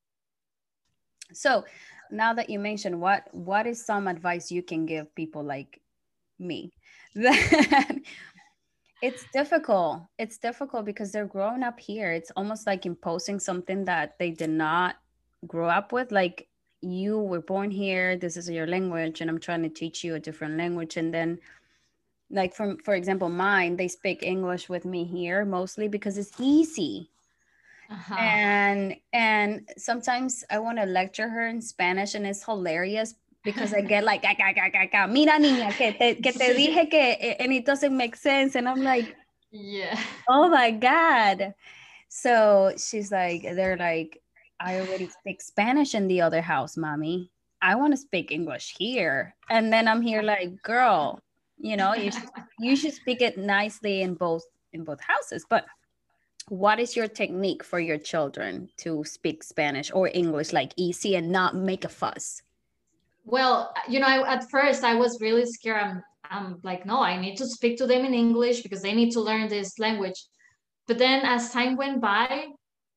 S1: So now that you mentioned, what is some advice you can give people like me? That it's difficult. It's difficult because they're growing up here. It's almost like imposing something that they did not grow up with. Like, you were born here, this is your language, and I'm trying to teach you a different language. And then, like, for example, mine, they speak English with me here mostly because it's easy.
S3: Uh-huh.
S1: And sometimes I want to lecture her in Spanish, and it's hilarious because I get like, mira niña, que te dije que, and it doesn't make sense. And I'm like,
S3: Yeah.
S1: oh my God. So she's like, they're like, I already speak Spanish in the other house, mommy. I want to speak English here. And then I'm here like, girl, you should speak it nicely in both houses. But what is your technique for your children to speak Spanish or English like easy and not make a fuss?
S3: Well, at first I was really scared. I'm like, no, I need to speak to them in English because they need to learn this language. But then as time went by,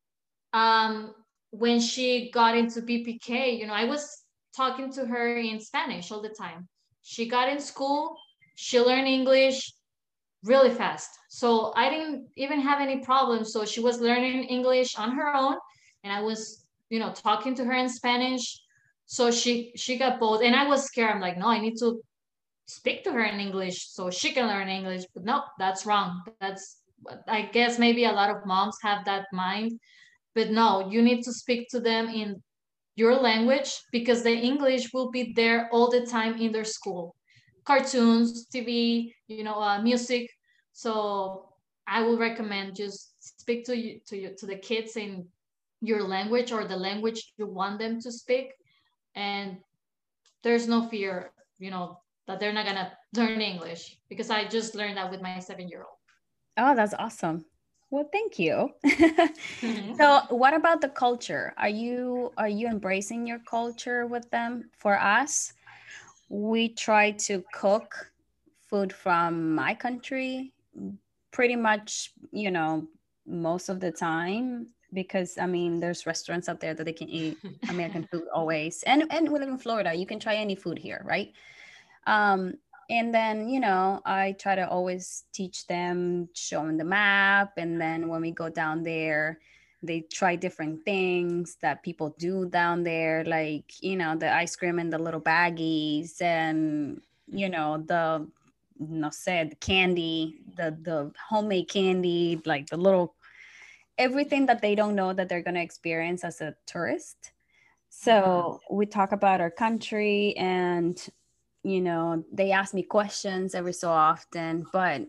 S3: um, when she got into BPK, I was talking to her in Spanish all the time. She got in school, she learned English really fast. So I didn't even have any problems. So she was learning English on her own, and I was, talking to her in Spanish. So she got both, and I was scared. I'm like, no, I need to speak to her in English so she can learn English. But no, that's wrong. I guess maybe a lot of moms have that mind, but no, you need to speak to them in your language because the English will be there all the time in their school. Cartoons, TV, music. So I will recommend just speak to the kids in your language or the language you want them to speak, and there's no fear, that they're not gonna learn English because I just learned that with my 7-year-old.
S1: Oh, that's awesome. Well, thank you.
S3: Mm-hmm.
S1: So, what about the culture? Are you embracing your culture with them? For us, we try to cook food from my country pretty much, most of the time, because I mean, there's restaurants out there that they can eat American food always. And we live in Florida, you can try any food here, right? Um, and then, I try to always teach them, show them the map. And then when we go down there, they try different things that people do down there, like, the ice cream in the little baggies, and, the, no sé, the candy, the homemade candy, like the little, everything that they don't know that they're going to experience as a tourist. So we talk about our country, and they ask me questions every so often. But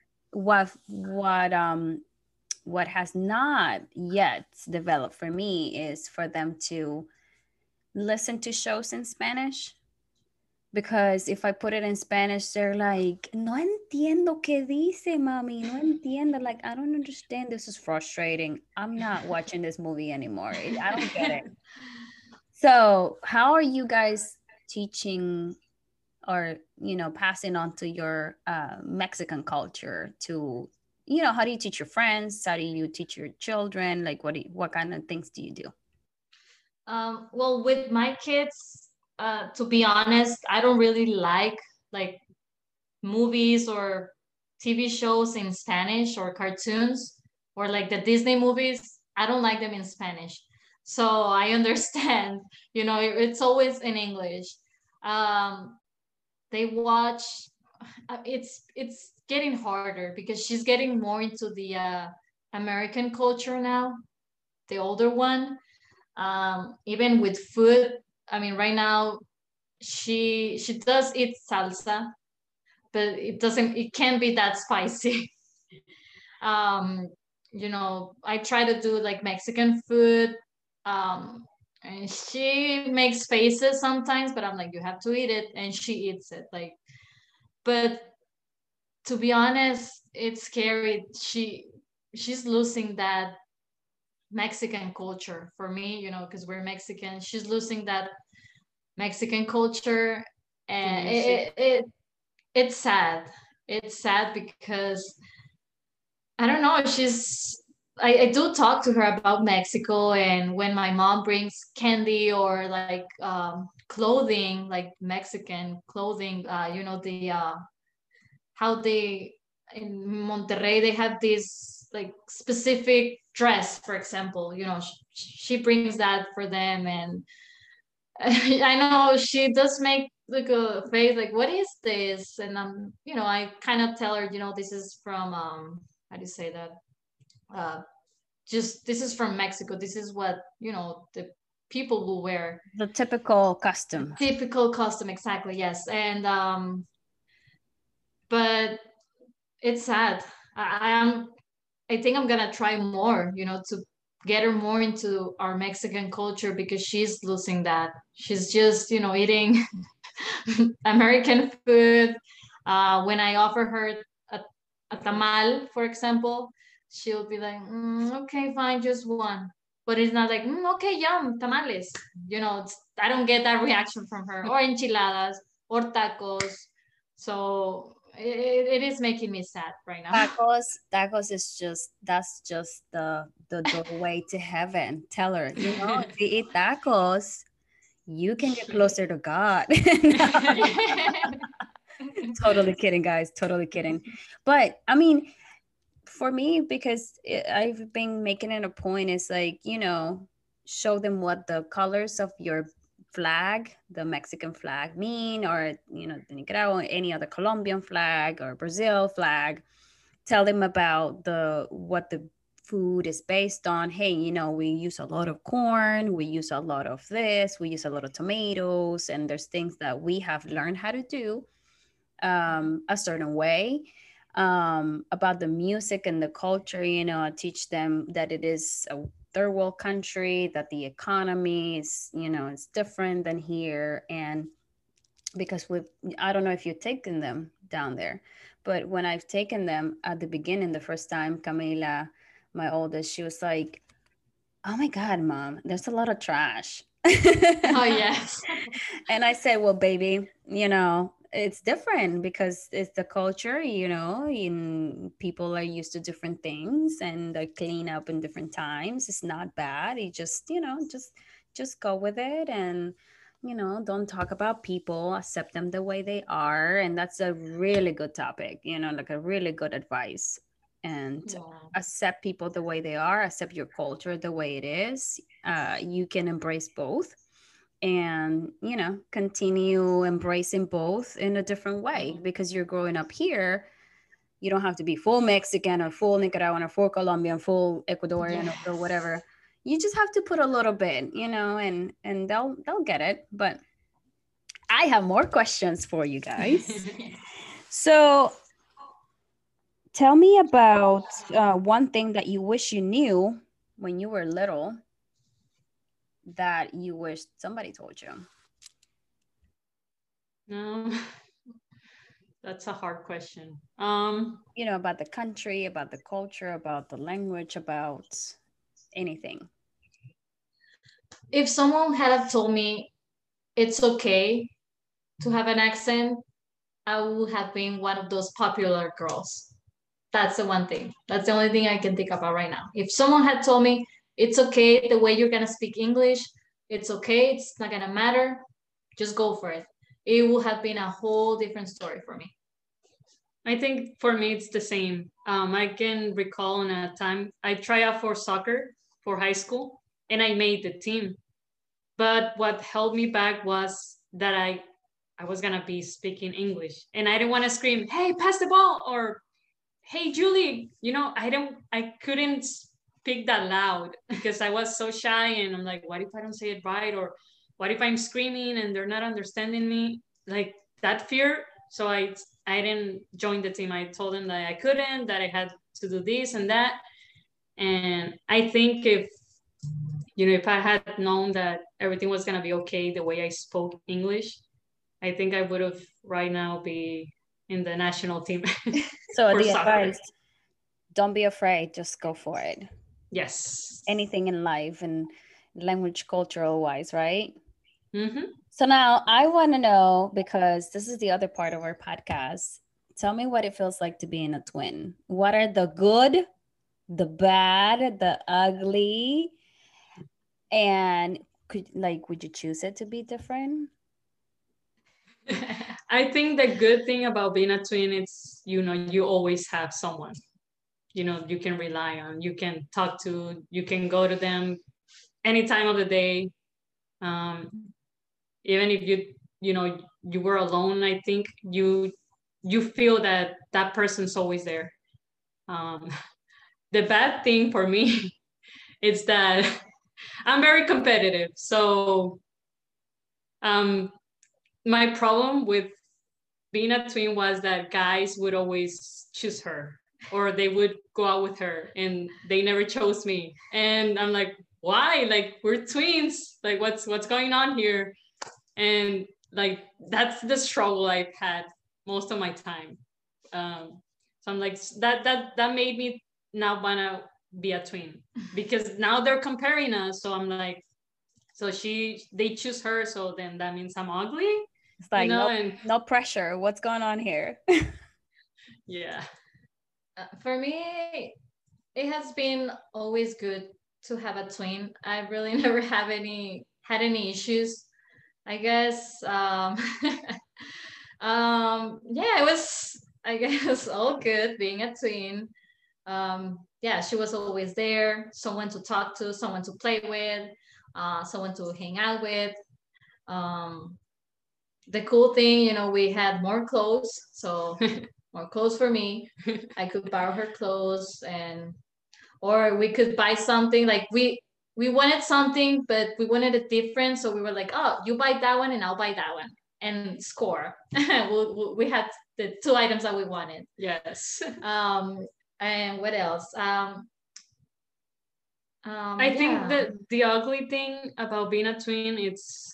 S1: what has not yet developed for me is for them to listen to shows in Spanish. Because if I put it in Spanish, they're like, no entiendo qué dice, mami, no entiendo. Like, I don't understand. This is frustrating. I'm not watching this movie anymore. I don't get it. So how are you guys teaching or, passing on to your Mexican culture to, how do you teach your friends? How do you teach your children? Like, what kind of things do you do?
S3: Well, with my kids, to be honest, I don't really like movies or TV shows in Spanish or cartoons or like the Disney movies. I don't like them in Spanish. So I understand, it's always in English. Um, they watch, it's getting harder because she's getting more into the American culture now, the older one. Even with food, I mean, right now she does eat salsa, but it can't be that spicy. um I try to do like Mexican food, um and she makes faces sometimes, but I'm like, you have to eat it, and she eats it, like. But to be honest, it's scary. She's losing that Mexican culture for me, because we're Mexican. She's losing that Mexican culture, and it's sad. It's sad because I don't know. I do talk to her about Mexico, and when my mom brings candy or like clothing, like Mexican clothing, the how they in Monterrey they have this like specific dress, for example. She brings that for them, and I know she does make like a face like, what is this? And I kind of tell her, this is from how do you say that? Uh, just this is from Mexico. This is what the people will wear.
S1: The typical custom.
S3: Typical costume, exactly. Yes, and but it's sad. I think I'm gonna try more, to get her more into our Mexican culture, because she's losing that. She's just, eating American food. When I offer her a, a tamal, for example, she'll be like, okay, fine, just one. But it's not like, okay, yum, tamales. I don't get that reaction from her. Or enchiladas, or tacos. So it is making me sad right now.
S1: Tacos that's just the doorway to heaven. Tell her, if you eat tacos, you can get closer to God. Totally kidding, guys. Totally kidding. But I mean, for me, because I've been making it a point, is like, show them what the colors of your flag, the Mexican flag mean, or, the Nicaragua, any other Colombian flag or Brazil flag. Tell them about what the food is based on. Hey, we use a lot of corn, we use a lot of this, we use a lot of tomatoes, and there's things that we have learned how to do a certain way. About the music and the culture, teach them that it is a third world country, that the economy is, it's different than here. And because I don't know if you've taken them down there, but when I've taken them at the beginning, the first time, Camila, my oldest, she was like, oh my God, Mom, there's a lot of trash.
S3: Oh, yes.
S1: And I said, well, baby, it's different because it's the culture, and people are used to different things, and they clean up in different times. It's not bad. You just go with it, and don't talk about people, accept them the way they are. And that's a really good topic, like a really good advice. And
S3: Yeah.
S1: accept people the way they are, accept your culture the way it is. You can embrace both, and continue embracing both in a different way, because you're growing up here. You don't have to be full Mexican or full Nicaraguan or full Colombian, full Ecuadorian,
S3: Yes.
S1: or whatever. You just have to put a little bit, and they'll get it. But I have more questions for you guys. So tell me about one thing that you wish you knew when you were little that you wish somebody told you.
S2: No, that's a hard question.
S1: You know, about the country, about the culture, about the language, about anything.
S3: If someone had have told me it's okay to have an accent, I would have been one of those popular girls. That's the one thing. That's the only thing I can think about right now. If someone had told me it's okay the way you're gonna speak English, it's okay, it's not gonna matter, just go for it. It would have been a whole different story for me.
S2: I think for me it's the same. I can recall in a time I tried out for soccer for high school and I made the team. But what held me back was that I was gonna be speaking English and I didn't want to scream, "Hey, pass the ball!" or "Hey, Julie." I couldn't speak that loud because I was so shy and I'm like, what if I don't say it right, or what if I'm screaming and they're not understanding me? Like that fear. So I didn't join the team. I told them that I couldn't, that I had to do this and that. And I think if I had known that everything was gonna be okay the way I spoke English, I think I would have right now be in the national team
S1: So
S2: for
S1: the
S2: soccer.
S1: advice, don't be afraid, just go for it.
S2: Yes.
S1: Anything in life and language, cultural wise, right?
S2: Mm-hmm.
S1: So now I want to know, because this is the other part of our podcast. Tell me what it feels like to be in a twin. What are the good, the bad, the ugly, and would you choose it to be different?
S2: I think the good thing about being a twin is, you always have someone, you can rely on, you can talk to, you can go to them any time of the day. Um, Even if you were alone, I think you feel that that person's always there. Um, the bad thing for me is that I'm very competitive. So um, my problem with being a twin was that guys would always choose her, or they would go out with her and they never chose me. And I'm like, why? Like, we're twins. Like, what's going on here? And like, that's the struggle I've had most of my time. So I'm like, that made me now wanna be a twin, because now they're comparing us. So I'm like, so they choose her, so then that means I'm ugly,
S1: It's like no,
S2: and
S1: no pressure. What's going on here?
S2: yeah.
S3: For me, it has been always good to have a twin. I really never had any issues. I guess yeah, it was, I guess, all good being a twin. Yeah, she was always there, someone to talk to, someone to play with, someone to hang out with. Um, the cool thing, we had more clothes, so more clothes for me. I could borrow her clothes, and or we could buy something. Like we wanted something, but we wanted it different, so we were like, oh, you buy that one and I'll buy that one, and score. We had the two items that we wanted.
S2: Yes.
S3: And what else?
S2: I think
S3: Yeah.
S2: that the ugly thing about being a twin, it's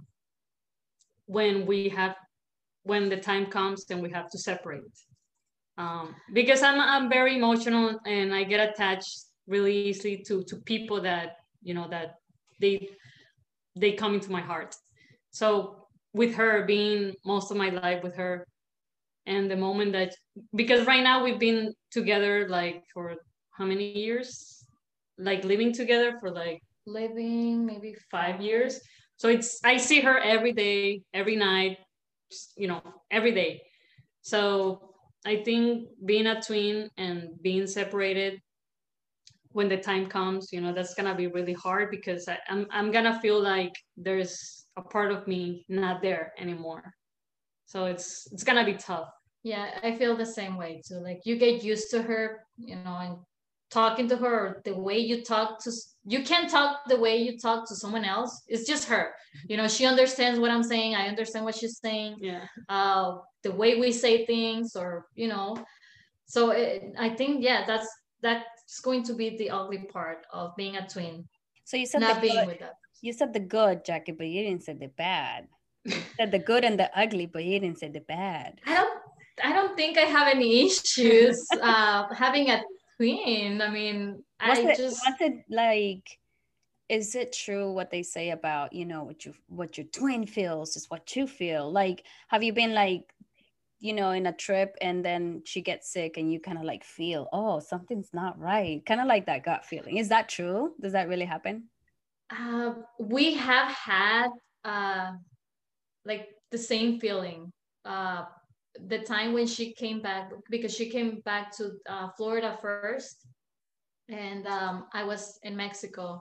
S2: when when the time comes and we have to separate. Because I'm very emotional and I get attached really easily to people that that they they come into my heart. So with her, being most of my life with her, and the moment that, because right now we've been together like for how many years, like living together for like
S3: Living maybe
S2: 5 years. So I see her every day, every night, every day. So I think being a twin and being separated, when the time comes, that's gonna be really hard, because I'm gonna feel like there's a part of me not there anymore. So it's gonna be tough.
S3: Yeah, I feel the same way too. Like you get used to her, and talking to her, the way you talk to, you can't talk the way you talk to someone else. It's just her. She understands what I'm saying. I understand what she's saying.
S2: Yeah.
S3: The way we say things, or so I think, yeah, that's going to be the ugly part of being a twin,
S1: So you said the
S3: not being
S1: good.
S3: with us.
S1: You said the good, Jackie, but you didn't say the bad. Said the good and the ugly, but you didn't say the bad.
S3: I don't think I have any issues having a twin. I mean,
S1: Was it like, is it true what they say about, what your twin feels is what you feel? Like, have you been like, in a trip and then she gets sick and you kind of like feel, oh, something's not right. Kind of like that gut feeling. Is that true? Does that really happen?
S3: We have had like the same feeling. The time when she came back, because she came back to Florida first, and I was in Mexico.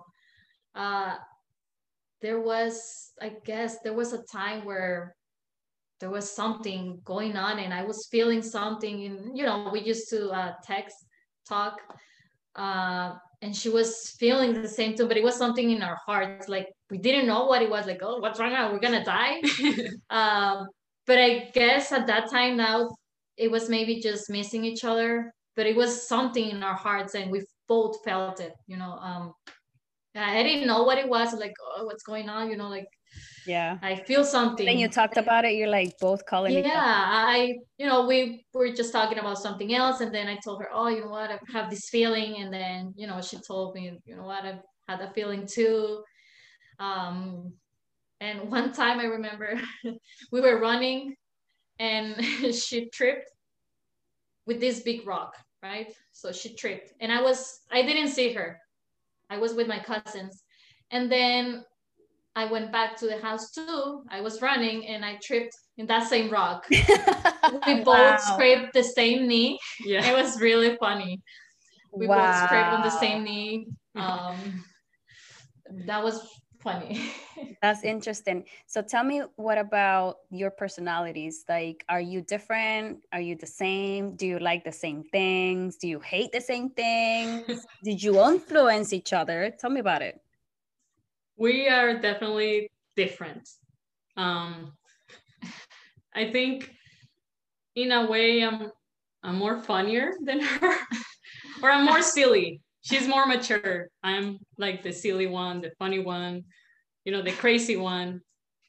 S3: I guess there was a time where there was something going on and I was feeling something, and we used to text, talk, and she was feeling the same too, but it was something in our hearts, like we didn't know what it was, like, oh, what's wrong, we're gonna die. But I guess at that time now it was maybe just missing each other, but it was something in our hearts and we both felt it. I didn't know what it was, like, oh, what's going on, like,
S1: yeah,
S3: I feel something.
S1: Then you talked about it, you're like both calling each other.
S3: We were just talking about something else, and then I told her, oh, you know what, I have this feeling, and then she told me, you know what, I had a feeling too. And one time I remember we were running and she tripped with this big rock, right? So she tripped and I didn't see her. I was with my cousins. And then I went back to the house too. I was running and I tripped in that same rock. We both scraped the same knee. Yeah. It was really funny. We both scraped on the same knee. That was funny.
S1: That's interesting. So tell me, what about your personalities? Like, are you different? Are you the same? Do you like the same things? Do you hate the same things? Did you influence each other? Tell me about it.
S2: We are definitely different. I think in a way I'm more funnier than her, or I'm more silly. She's more mature. I'm like the silly one, the funny one, the crazy one.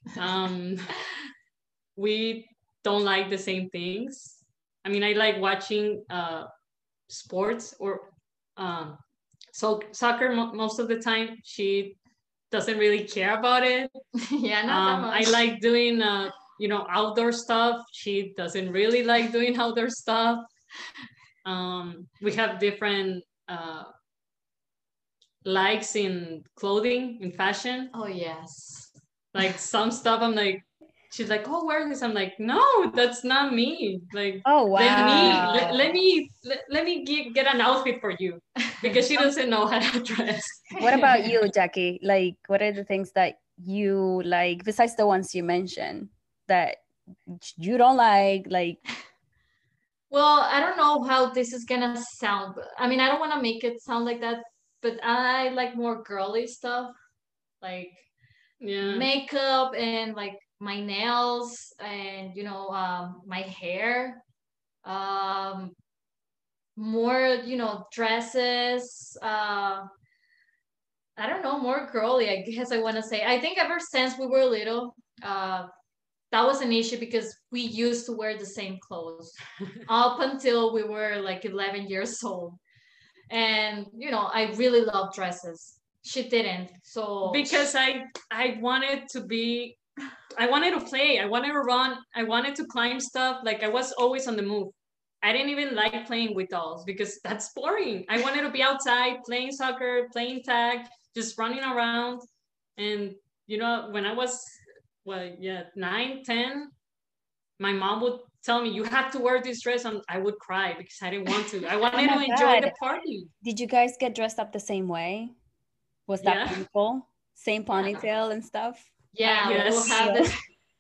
S2: We don't like the same things. I mean, I like watching sports or soccer most of the time. She doesn't really care about it.
S3: Yeah, not that much.
S2: I like doing outdoor stuff. She doesn't really like doing outdoor stuff. We have different likes in clothing, in fashion.
S3: Oh yes.
S2: Like some stuff I'm like, she's like, oh, wear this. I'm like, no, that's not me. Like,
S1: oh wow,
S2: let me get an outfit for you, because she doesn't know how to dress.
S1: What about you, Jackie? Like, what are the things that you like besides the ones you mentioned that you don't like?
S3: Well, I don't know how this is gonna sound. I mean, I don't want to make it sound like that, but I like more girly stuff, like makeup and like my nails and my hair, more dresses. I don't know, more girly, I guess I want to say. I think ever since we were little, that was an issue because we used to wear the same clothes up until we were like 11 years old. And, I really love dresses. She didn't. So
S2: because I wanted to play, I wanted to run, I wanted to climb stuff. Like, I was always on the move. I didn't even like playing with dolls because that's boring. I wanted to be outside playing soccer, playing tag, just running around. And, when I was, 9, 10, my mom would tell me, you have to wear this dress. And I would cry because I didn't want to. I wanted to enjoy the party.
S1: Did you guys get dressed up the same way? Was that painful? Same ponytail and stuff?
S3: Yeah, yes. We'll have this.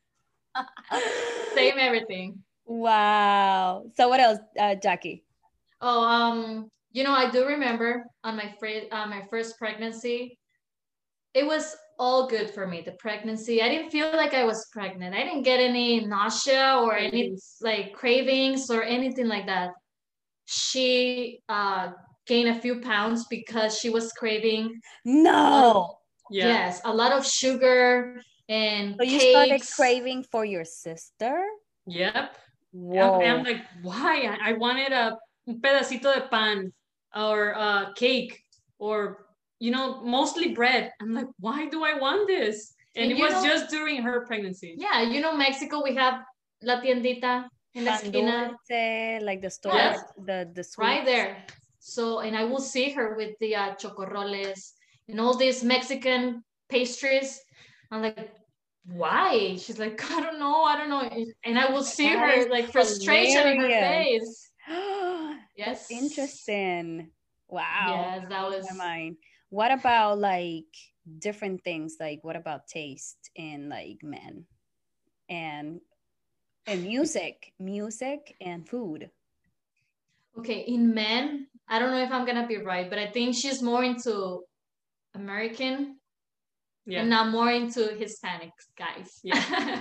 S3: Same everything.
S1: Wow. So what else, Jackie?
S3: Oh, I do remember on my first pregnancy, it was all good for me, the pregnancy. I didn't feel like I was pregnant. I didn't get any nausea or any like cravings or anything like that. She gained a few pounds because she was craving
S1: a lot of
S3: sugar, and
S1: So you started
S3: cakes.
S1: craving for your sister?
S2: Yep.
S1: Whoa.
S2: I'm like, why? I wanted un pedacito de pan or cake or, you know, mostly bread. I'm like, why do I want this? And it was just during her pregnancy.
S3: Yeah, you know, Mexico, we have La Tiendita in la
S1: Pan
S3: esquina.
S1: dulce, like the store,
S2: Yes.
S1: the sweets.
S3: Right there. So, and I will see her with the chocorroles and all these Mexican pastries. I'm like, why? She's like, I don't know. And I will see
S1: That
S3: her
S1: is
S3: like frustration in her
S1: hilarious.
S3: face.
S1: That's
S3: Yes.
S1: interesting. Wow.
S3: Yes, that
S1: Blows
S3: was
S1: my mind. What about like different things? Like what about taste in like men and music and food?
S3: okay. In men, I don't know if I'm gonna be right, but I think she's more into American and I'm more into Hispanic guys.
S2: Yeah.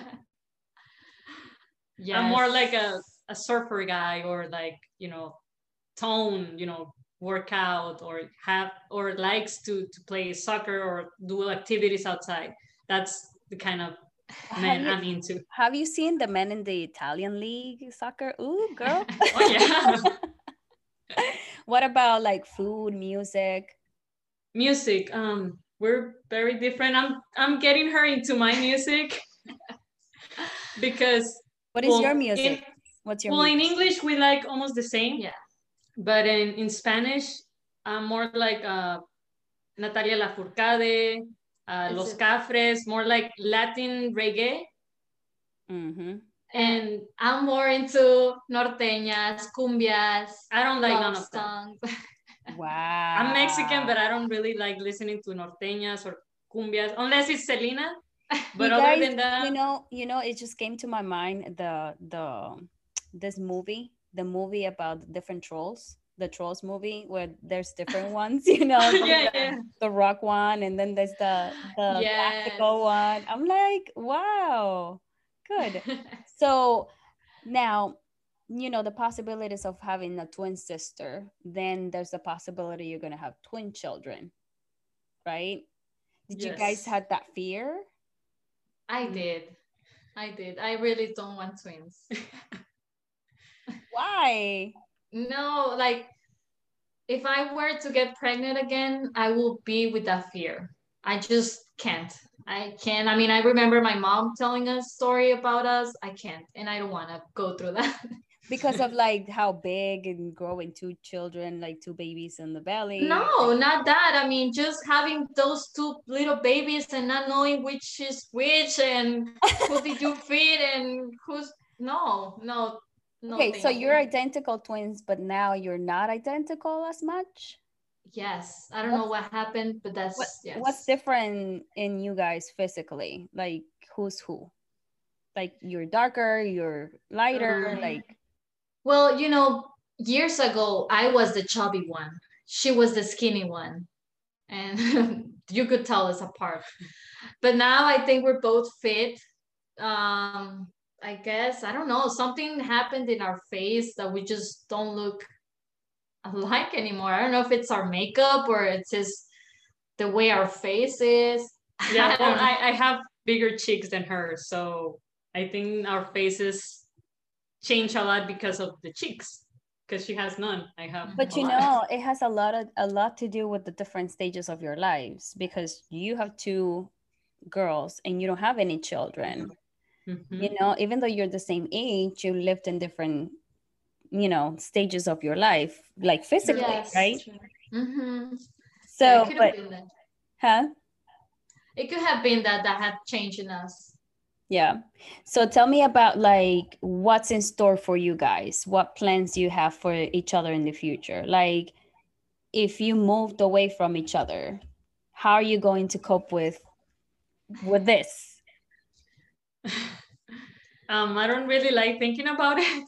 S3: Yes.
S2: I'm more like a surfer guy or like, you know, tone, you know, workout or have or likes to play soccer or do activities outside. That's the kind of man I'm into.
S1: Have you seen the men in the Italian league soccer? Ooh, girl.
S2: Oh yeah.
S1: What about like food, music?
S2: Music. We're very different. I'm getting her into my music because
S1: What is your music? What's your music?
S2: In English we like almost the same.
S3: Yeah.
S2: But in Spanish, I'm more like Natalia Lafourcade, Los Cafres, more like Latin reggae.
S1: Mm-hmm.
S3: And I'm more into norteñas, cumbias.
S2: I don't like none of them.
S1: Wow.
S2: I'm Mexican, but I don't really like listening to norteñas or cumbias unless it's Selena. But other than that,
S1: you know, it just came to my mind this movie, the movie about different trolls, the Trolls movie where there's different ones, you know, the rock one, and then there's the classical one. I'm like, wow, good. So now, you know, the possibilities of having a twin sister, then there's the possibility you're going to have twin children, right? Did you guys have that fear?
S3: I did. I really don't want twins.
S1: Why?
S3: No, like if I were to get pregnant again, I will be with that fear. I just can't. I can't. I mean, I remember my mom telling a story about us. I can't, and I don't want to go through that.
S1: Because of like how big and growing two children, like two babies in the belly?
S3: No, not that. I mean, just having those two little babies and not knowing which is which and who did you feed and who's no.
S1: Okay, so you're identical twins, but now you're not identical as much?
S3: Yes. I don't know what happened, but
S1: what's different in you guys physically? Like who's who? Like you're darker, you're lighter, like.
S3: Well, you know, years ago I was the chubby one. She was the skinny one. And you could tell us apart. But now I think we're both fit. I guess, I don't know, something happened in our face that we just don't look alike anymore. I don't know if it's our makeup or it's just the way our face is.
S2: Yeah, well, I have bigger cheeks than her, so I think our faces change a lot because of the cheeks. Because she has none, I have.
S1: But you know, it has a lot to do with the different stages of your lives, because you have two girls and you don't have any children. Mm-hmm. You know, even though you're the same age, you lived in different, you know, stages of your life, like physically, right?
S3: Mm-hmm.
S1: So, but, huh?
S3: It could have been that had changed in us.
S1: Yeah. So tell me about like what's in store for you guys. What plans you have for each other in the future? Like if you moved away from each other, how are you going to cope with this?
S2: I don't really like thinking about it.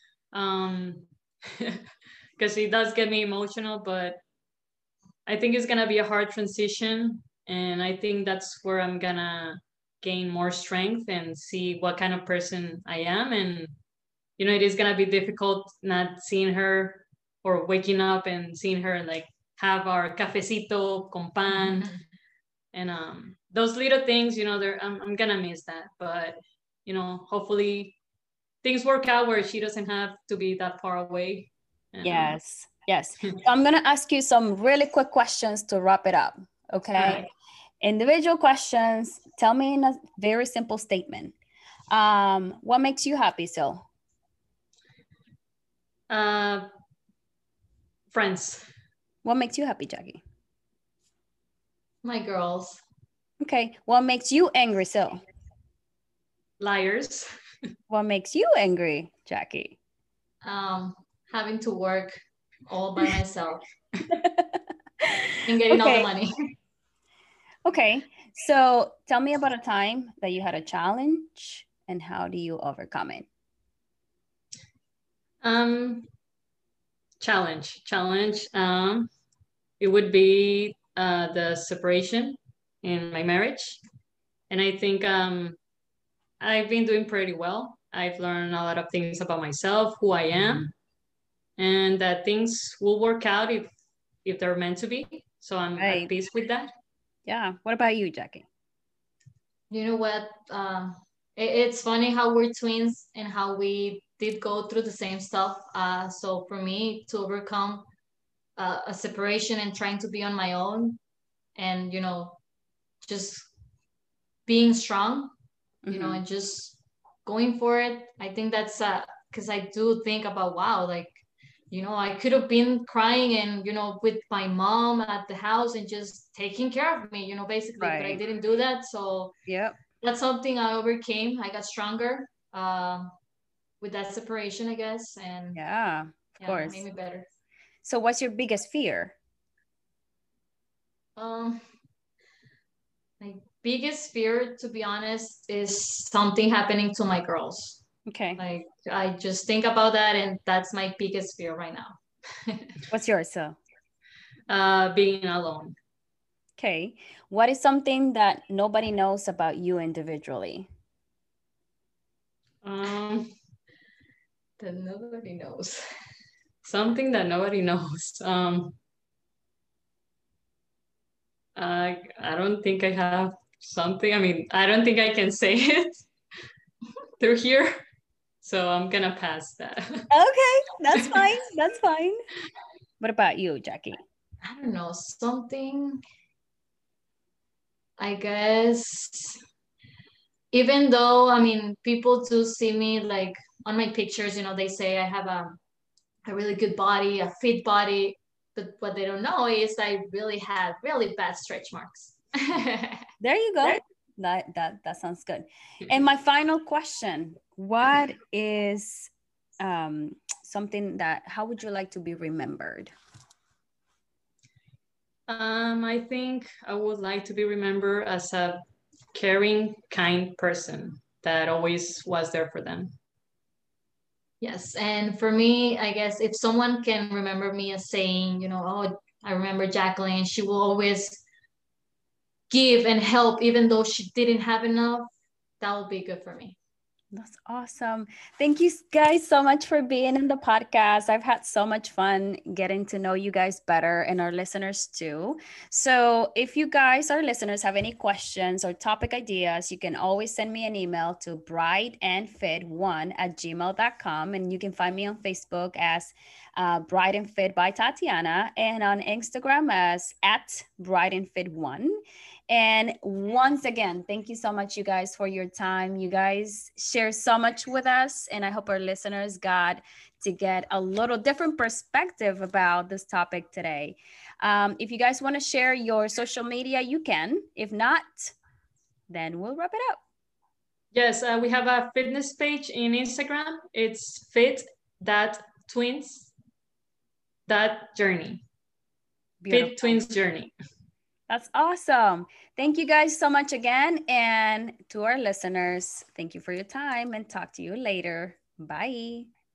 S2: Because it does get me emotional, but I think it's gonna be a hard transition, and I think that's where I'm gonna gain more strength and see what kind of person I am. And you know, it is gonna be difficult not seeing her or waking up and seeing her like have our cafecito con pan And those little things, I'm gonna miss that. But hopefully things work out where she doesn't have to be that far away. And,
S1: yes. So I'm gonna ask you some really quick questions to wrap it up. Okay.
S2: Right.
S1: Individual questions. Tell me in a very simple statement. What makes you happy, Sil?
S2: Friends.
S1: What makes you happy, Jackie?
S3: My girls.
S1: Okay. What makes you angry, Sil?
S2: Liars.
S1: What makes you angry, Jackie?
S3: Having to work all by myself and getting all the money.
S1: Okay. So tell me about a time that you had a challenge and how do you overcome it?
S2: Challenge. It would be the separation in my marriage. And I think I've been doing pretty well. I've learned a lot of things about myself, who I am, and that things will work out if they're meant to be. So I'm at peace with that.
S1: Yeah. What about you, Jackie?
S3: You know what? It's funny how we're twins and how we did go through the same stuff. So for me to overcome a separation and trying to be on my own and, just being strong, and just going for it. I think that's because I do think about, wow, like, I could have been crying and, with my mom at the house and just taking care of me, basically, but I didn't do that. So that's something I overcame. I got stronger with that separation, I guess. And
S1: of course.
S3: It made me better.
S1: So what's your biggest fear?
S3: My biggest fear, to be honest, is something happening to my girls.
S1: Okay.
S3: Like, I just think about that, and that's my biggest fear right now.
S1: What's yours, Sil?
S2: Being alone.
S1: Okay. What is something that nobody knows about you individually?
S3: That nobody knows.
S2: Something that nobody knows. I don't think I have something. I mean, I don't think I can say it through here. So I'm gonna pass that.
S1: Okay, that's fine. That's fine. What about you, Jackie?
S3: I don't know, something, I guess, even though, I mean, people do see me like on my pictures, they say I have a really good body, a fit body, but what they don't know is I really have really bad stretch marks.
S1: There you go. That sounds good. And my final question, what is something how would you like to be remembered?
S2: I think I would like to be remembered as a caring, kind person that always was there for them.
S3: Yes, and for me, I guess if someone can remember me as saying, oh, I remember Jacqueline, she will always give and help even though she didn't have enough, that will be good for me.
S1: That's awesome. Thank you guys so much for being in the podcast. I've had so much fun getting to know you guys better and our listeners too. So if you guys, our listeners, have any questions or topic ideas, you can always send me an email to brideandfit1@gmail.com. And you can find me on Facebook as Bride and Fit by Tatiana and on Instagram as @brideandfit1. And once again, thank you so much, you guys, for your time. You guys share so much with us, and I hope our listeners got to get a little different perspective about this topic today. If you guys want to share your social media, you can. If not, then we'll wrap it up.
S2: Yes, we have a fitness page in Instagram. It's fit.twins.journey. Fit Twins Journey.
S1: That's awesome. Thank you guys so much again. And to our listeners, thank you for your time and talk to you later. Bye.